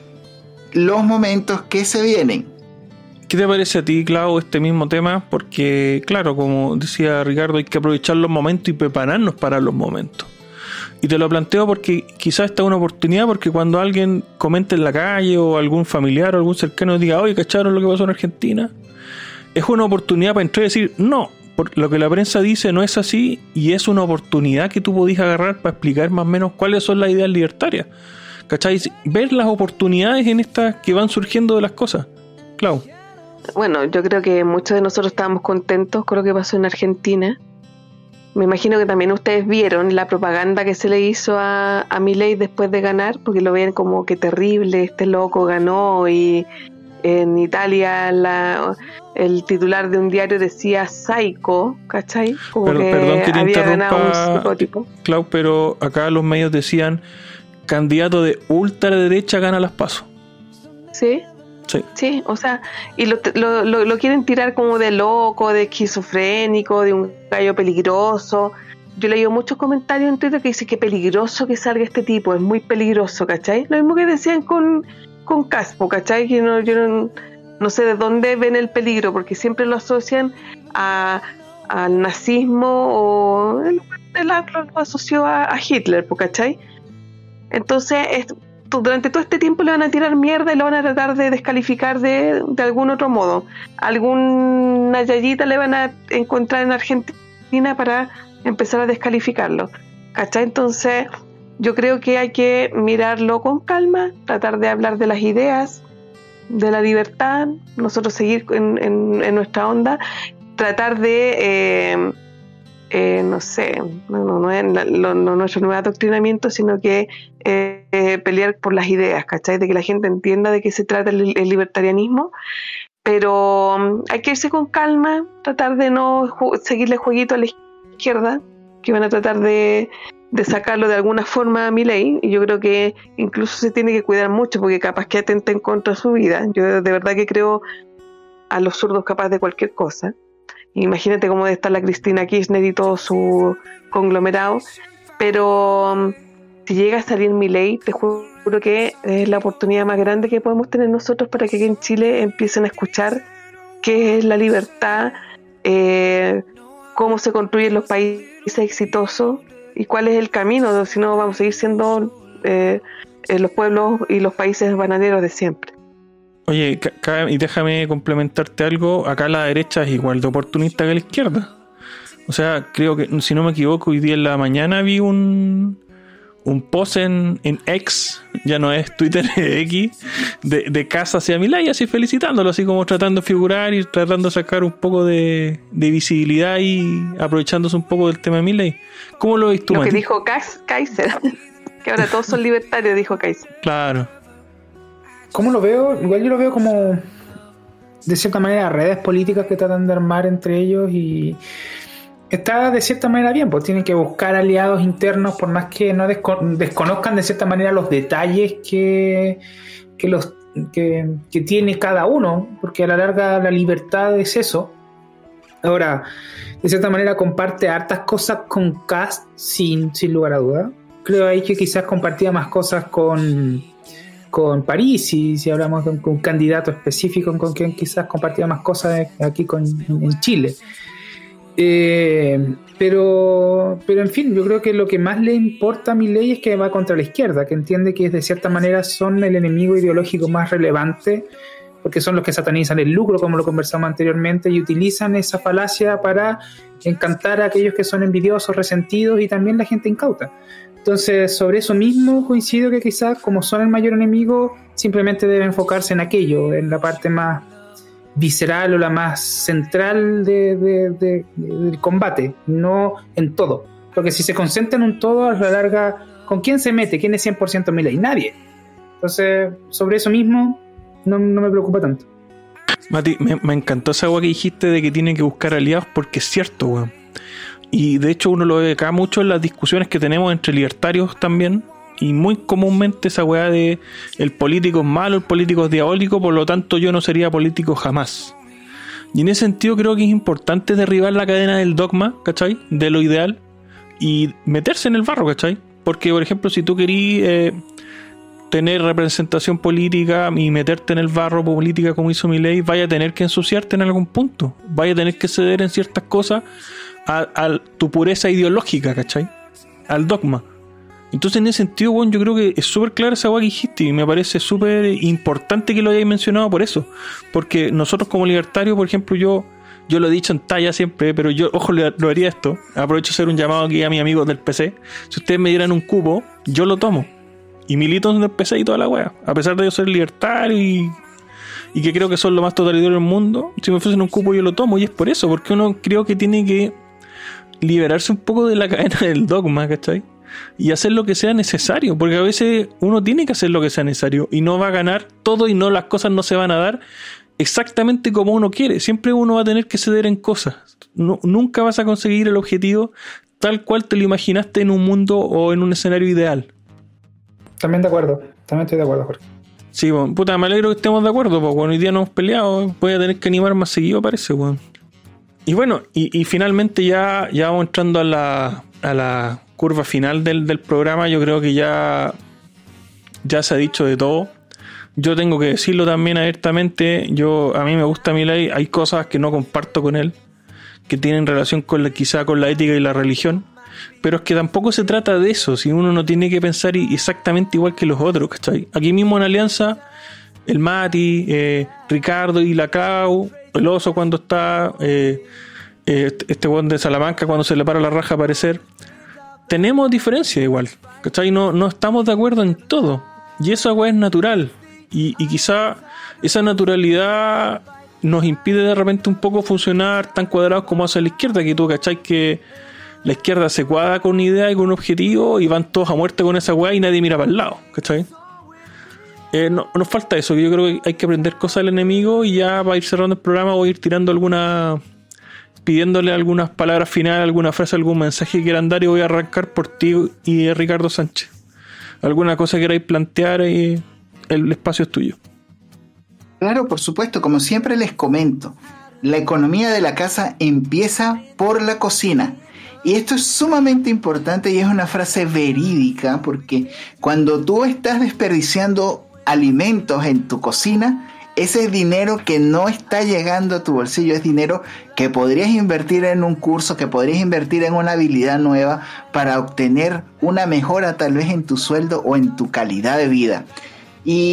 los momentos que se vienen. ¿Qué te parece a ti, Clau, este mismo tema? Porque, claro, como decía Ricardo, hay que aprovechar los momentos y prepararnos para los momentos. Y te lo planteo porque quizás esta es una oportunidad, porque cuando alguien comente en la calle, o algún familiar o algún cercano diga, oye, ¿cacharon lo que pasó en Argentina? Es una oportunidad para entrar y decir, no, por lo que la prensa dice no es así, y es una oportunidad que tú podís agarrar para explicar más o menos cuáles son las ideas libertarias. ¿Cachai? Ver las oportunidades en estas que van surgiendo de las cosas. Clau. Bueno, yo creo que muchos de nosotros estábamos contentos con lo que pasó en Argentina. Me imagino que también ustedes vieron la propaganda que se le hizo a Milei después de ganar, porque lo ven como que terrible, este loco ganó, y en Italia el titular de un diario decía psycho, ¿cachai? Como perdón que te había ganado un psicótico. Clau, pero acá los medios decían candidato de ultraderecha gana las PASO. ¿Sí? Sí, o sea, y lo quieren tirar como de loco, de esquizofrénico, de un gallo peligroso. Yo leí muchos comentarios en Twitter que dicen que peligroso que salga este tipo, es muy peligroso, ¿cachai? Lo mismo que decían con Caspo, ¿cachai? Que yo no sé de dónde ven el peligro, porque siempre lo asocian al nazismo, o lo asoció a Hitler, ¿cachai? Entonces, durante todo este tiempo le van a tirar mierda y lo van a tratar de descalificar de algún otro modo. Alguna yayita le van a encontrar en Argentina para empezar a descalificarlo, ¿cachai? Entonces, yo creo que hay que mirarlo con calma, tratar de hablar de las ideas, de la libertad, nosotros seguir en nuestra onda, tratar de... no sé, no es nuestro nuevo adoctrinamiento, sino que pelear por las ideas, ¿cachai? De que la gente entienda de qué se trata el libertarianismo, pero hay que irse con calma, tratar de no seguirle jueguito a la izquierda, que van a tratar de sacarlo de alguna forma a Milei, y yo creo que incluso se tiene que cuidar mucho, porque capaz que atenten contra su vida. Yo de verdad que creo a los zurdos capaz de cualquier cosa. Imagínate cómo debe estar la Cristina Kirchner y todo su conglomerado, pero si llega a salir Milei, te juro que es la oportunidad más grande que podemos tener nosotros para que aquí en Chile empiecen a escuchar qué es la libertad, cómo se construyen los países exitosos y cuál es el camino, si no vamos a seguir siendo los pueblos y los países bananeros de siempre. Oye, y déjame complementarte algo. Acá la derecha es igual de oportunista que la izquierda. O sea, creo que, si no me equivoco, hoy día en la mañana vi un post en X, ya no es Twitter, X, de Kast hacia Milei, así felicitándolo, así como tratando de figurar y tratando de sacar un poco de visibilidad y aprovechándose un poco del tema de Milei. ¿Cómo lo ves tú, Lo que dijo Kaiser, que ahora todos son libertarios, dijo Kaiser. Claro. ¿Cómo lo veo? Igual yo lo veo como, de cierta manera, redes políticas que tratan de armar entre ellos, y está de cierta manera bien, pues tienen que buscar aliados internos, por más que no desconozcan de cierta manera los detalles que tiene cada uno, porque a la larga la libertad es eso. Ahora, de cierta manera comparte hartas cosas con Kast, sin lugar a duda. Creo ahí que quizás compartía más cosas con París, si hablamos de un candidato específico con quien quizás compartía más cosas aquí en Chile. Pero en fin, yo creo que lo que más le importa a Milei es que va contra la izquierda, que entiende que de cierta manera son el enemigo ideológico más relevante, porque son los que satanizan el lucro, como lo conversamos anteriormente, y utilizan esa falacia para encantar a aquellos que son envidiosos, resentidos, y también la gente incauta. Entonces, sobre eso mismo coincido que quizás, como son el mayor enemigo, simplemente debe enfocarse en aquello, en la parte más visceral o la más central del combate, no en todo. Porque si se concentra en un todo, a la larga, ¿con quién se mete? ¿Quién es 100% Milei? Nadie. Entonces, sobre eso mismo, no me preocupa tanto. Mati, me encantó esa agua que dijiste de que tienen que buscar aliados, porque es cierto, weón. Y de hecho uno lo ve acá mucho en las discusiones que tenemos entre libertarios también, y muy comúnmente esa weá de el político es malo, el político es diabólico, por lo tanto yo no sería político jamás. Y en ese sentido creo que es importante derribar la cadena del dogma, ¿cachai? De lo ideal, y meterse en el barro, ¿cachai? Porque, por ejemplo, si tú querís tener representación política y meterte en el barro política como hizo Milei, vaya a tener que ensuciarte en algún punto, vaya a tener que ceder en ciertas cosas a tu pureza ideológica, ¿cachai? Al dogma. Entonces, en ese sentido, bueno, yo creo que es súper clara esa hueá que dijiste, y me parece súper importante que lo hayáis mencionado por eso. Porque nosotros como libertarios, por ejemplo, yo lo he dicho en talla siempre, pero yo, ojo, lo haría esto. Aprovecho de hacer un llamado aquí a mis amigos del PC. Si ustedes me dieran un cupo, yo lo tomo. Y milito en el PC y toda la hueá. A pesar de yo ser libertario y que creo que son lo más totalitario del mundo, si me ofrecen un cupo yo lo tomo, y es por eso, porque uno creo que tiene que liberarse un poco de la cadena del dogma, ¿cachai? Y hacer lo que sea necesario, porque a veces uno tiene que hacer lo que sea necesario y no va a ganar todo, y no, las cosas no se van a dar exactamente como uno quiere. Siempre uno va a tener que ceder en cosas. Nunca vas a conseguir el objetivo tal cual te lo imaginaste en un mundo o en un escenario ideal. También estoy de acuerdo, Jorge. Sí, bueno, puta, me alegro que estemos de acuerdo, porque hoy día no hemos peleado, voy a tener que animar más seguido, parece, weón. Y bueno, y finalmente ya vamos entrando a la curva final del programa. Yo creo que ya se ha dicho de todo. Yo tengo que decirlo también abiertamente. A mí me gusta Milei. Hay cosas que no comparto con él, que tienen relación quizá con la ética y la religión, pero es que tampoco se trata de eso. Si uno no tiene que pensar exactamente igual que los otros, ¿cachai? Aquí mismo en Alianza, el Mati, Ricardo y la Clau, el Oso cuando está, este weón de Salamanca cuando se le para la raja a aparecer, tenemos diferencias igual, ¿cachai? No estamos de acuerdo en todo, y eso es natural, y quizá esa naturalidad nos impide de repente un poco funcionar tan cuadrados como hace la izquierda, que tú, ¿cachai? Que la izquierda se cuadra con una idea y con un objetivo, y van todos a muerte con esa weá y nadie mira para el lado, ¿cachai? Nos falta eso, que yo creo que hay que aprender cosas del enemigo, y ya para ir cerrando el programa voy a ir tirando pidiéndole algunas palabras finales, alguna frase, algún mensaje que quieran dar, y voy a arrancar por ti y Ricardo Sánchez. ¿Alguna cosa que queráis plantear? El espacio es tuyo. Claro, por supuesto, como siempre les comento, la economía de la casa empieza por la cocina. Y esto es sumamente importante, y es una frase verídica, porque cuando tú estás desperdiciando alimentos en tu cocina, ese dinero que no está llegando a tu bolsillo es dinero que podrías invertir en un curso, que podrías invertir en una habilidad nueva para obtener una mejora tal vez en tu sueldo o en tu calidad de vida. Y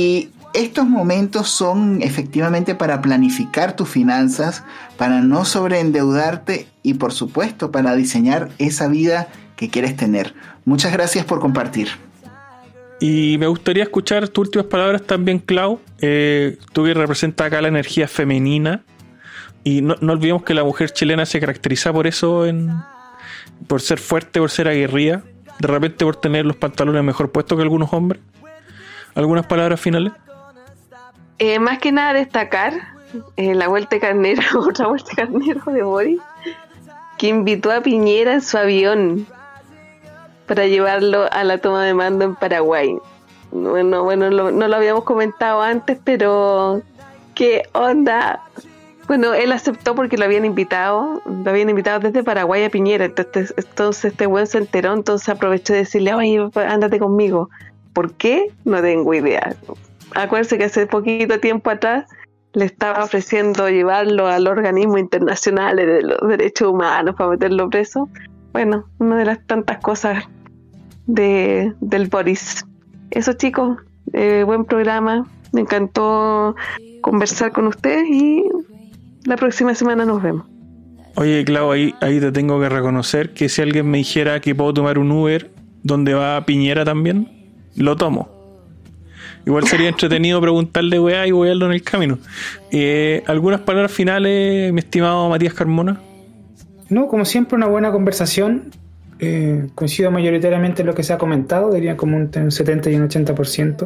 estos momentos son efectivamente para planificar tus finanzas, para no sobreendeudarte y por supuesto para diseñar esa vida que quieres tener. Muchas gracias por compartir. Y me gustaría escuchar tus últimas palabras también, Clau. Tú que representas acá la energía femenina. Y no olvidemos que la mujer chilena se caracteriza por eso, por ser fuerte, por ser aguerrida. De repente por tener los pantalones mejor puestos que algunos hombres. ¿Algunas palabras finales? Más que nada destacar la vuelta de carnero, otra vuelta de carnero de Boric, que invitó a Piñera en su avión para llevarlo a la toma de mando en Paraguay. Bueno, no lo habíamos comentado antes, pero ¿qué onda? Bueno, él aceptó porque lo habían invitado desde Paraguay a Piñera, entonces este güey se enteró, entonces aprovechó de decirle, oye, ándate conmigo. ¿Por qué? No tengo idea. Acuérdense que hace poquito tiempo atrás le estaba ofreciendo llevarlo al organismo internacional de los derechos humanos para meterlo preso. Bueno, una de las tantas cosas del Boris. Eso, chicos, buen programa. Me encantó conversar con ustedes y la próxima semana nos vemos. Oye, Clau, ahí te tengo que reconocer que si alguien me dijera que puedo tomar un Uber donde va Piñera también, lo tomo. Igual sería entretenido preguntarle weá y wearlo en el camino. ¿Algunas palabras finales, mi estimado Matías Carmona? No, como siempre, una buena conversación. Coincido mayoritariamente en lo que se ha comentado, diría como un 70 y un 80%.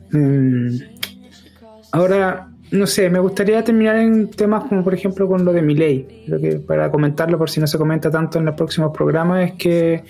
Ahora, no sé, me gustaría terminar en temas como por ejemplo con lo de Milei. Lo que, para comentarlo por si no se comenta tanto en los próximos programas, es que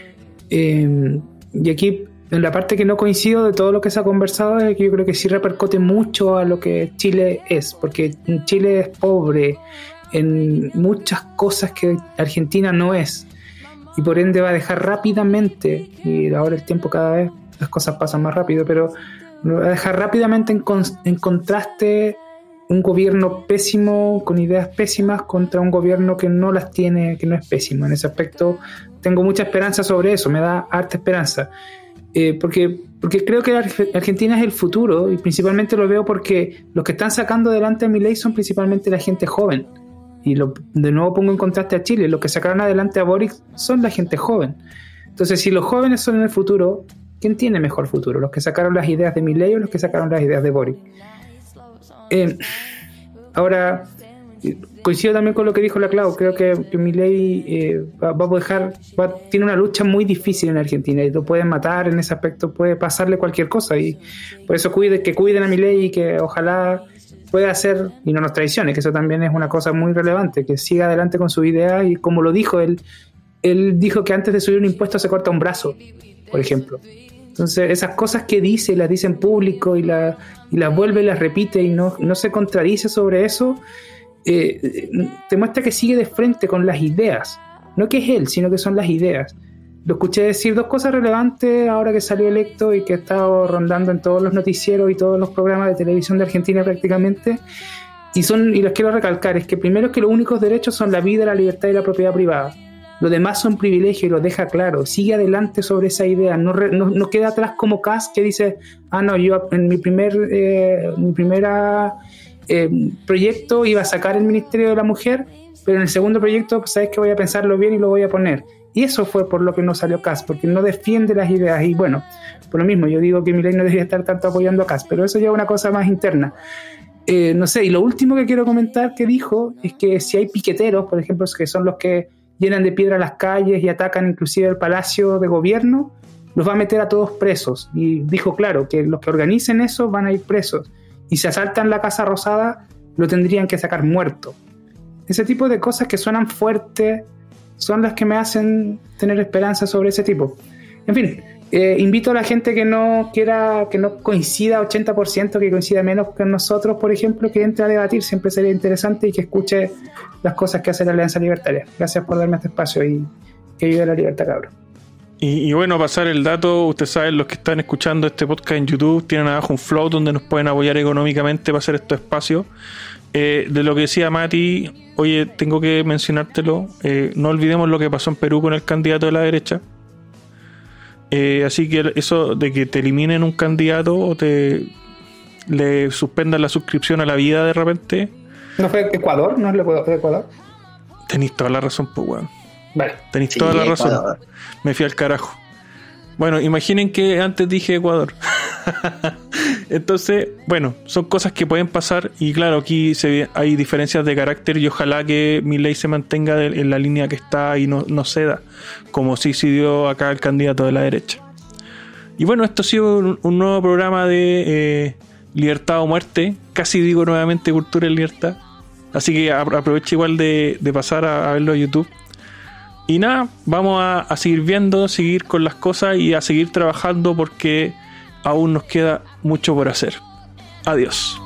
y aquí en la parte que no coincido de todo lo que se ha conversado es que yo creo que sí repercute mucho a lo que Chile es, porque Chile es pobre en muchas cosas que Argentina no es, y por ende va a dejar rápidamente, y ahora el tiempo cada vez las cosas pasan más rápido, pero va a dejar rápidamente en contraste un gobierno pésimo, con ideas pésimas, contra un gobierno que no las tiene, que no es pésimo. En ese aspecto tengo mucha esperanza sobre eso, me da harta esperanza. Porque creo que Argentina es el futuro, y principalmente lo veo porque los que están sacando adelante a Milei son principalmente la gente joven, y de nuevo pongo en contraste a Chile, los que sacaron adelante a Boric son la gente joven. Entonces, si los jóvenes son el futuro, ¿quién tiene mejor futuro? ¿Los que sacaron las ideas de Milei o los que sacaron las ideas de Boric? Ahora, coincido también con lo que dijo la Clau. Creo que Milei tiene una lucha muy difícil en Argentina y lo pueden matar en ese aspecto, puede pasarle cualquier cosa, y por eso que cuiden a Milei y que ojalá pueda hacer y no nos traicione, que eso también es una cosa muy relevante, que siga adelante con su idea. Y como lo dijo él dijo que antes de subir un impuesto se corta un brazo, por ejemplo. Entonces esas cosas que dice, las dice en público y las vuelve y las repite y no se contradice sobre eso, te muestra que sigue de frente con las ideas. No que es él, sino que son las ideas. Lo escuché decir dos cosas relevantes ahora que salió electo y que ha estado rondando en todos los noticieros y todos los programas de televisión de Argentina prácticamente, y las quiero recalcar. Es que primero, que los únicos derechos son la vida, la libertad y la propiedad privada. Lo demás son privilegios, y lo deja claro. Sigue adelante sobre esa idea. No queda atrás como Kast, que dice, no, yo en mi primera proyecto iba a sacar el Ministerio de la Mujer, pero en el segundo proyecto, pues, sabes que voy a pensarlo bien y lo voy a poner. Y eso fue por lo que no salió Kast, porque no defiende las ideas. Y bueno, por lo mismo, yo digo que Milei no debería estar tanto apoyando a Kast, pero eso ya es una cosa más interna. No sé, y lo último que quiero comentar que dijo es que si hay piqueteros, por ejemplo, que son los que llenan de piedra las calles y atacan inclusive el Palacio de Gobierno, los va a meter a todos presos. Y dijo claro que los que organicen eso van a ir presos, y si asaltan la Casa Rosada lo tendrían que sacar muerto. Ese tipo de cosas que suenan fuertes son las que me hacen tener esperanza sobre ese tipo. En fin, invito a la gente que no coincida 80%, que coincida menos que nosotros, por ejemplo, que entre a debatir. Siempre sería interesante, y que escuche las cosas que hace la Alianza Libertaria. Gracias por darme este espacio y que ayude a la libertad, cabrón. Y bueno, pasar el dato, ustedes saben, los que están escuchando este podcast en YouTube tienen abajo un flow donde nos pueden apoyar económicamente para hacer estos espacios. De lo que decía Mati, oye, tengo que mencionártelo, no olvidemos lo que pasó en Perú con el candidato de la derecha. Así que eso de que te eliminen un candidato le suspendan la suscripción a la vida de repente. ¿No fue Ecuador? ¿No es Ecuador? Tenéis toda la razón, pues, weón. Vale. Tenéis toda la razón. Ecuador. Me fui al carajo. Bueno, imaginen que antes dije Ecuador. Entonces, bueno, son cosas que pueden pasar. Y claro, aquí hay diferencias de carácter. Y ojalá que Milei se mantenga en la línea que está y no ceda, como sí dio acá el candidato de la derecha. Y bueno, esto ha sido un nuevo programa de Libertad o Muerte. Casi digo nuevamente Cultura y Libertad. Así que aproveche igual de pasar a verlo a YouTube. Y nada, vamos a seguir viendo, seguir con las cosas y a seguir trabajando porque aún nos queda mucho por hacer. Adiós.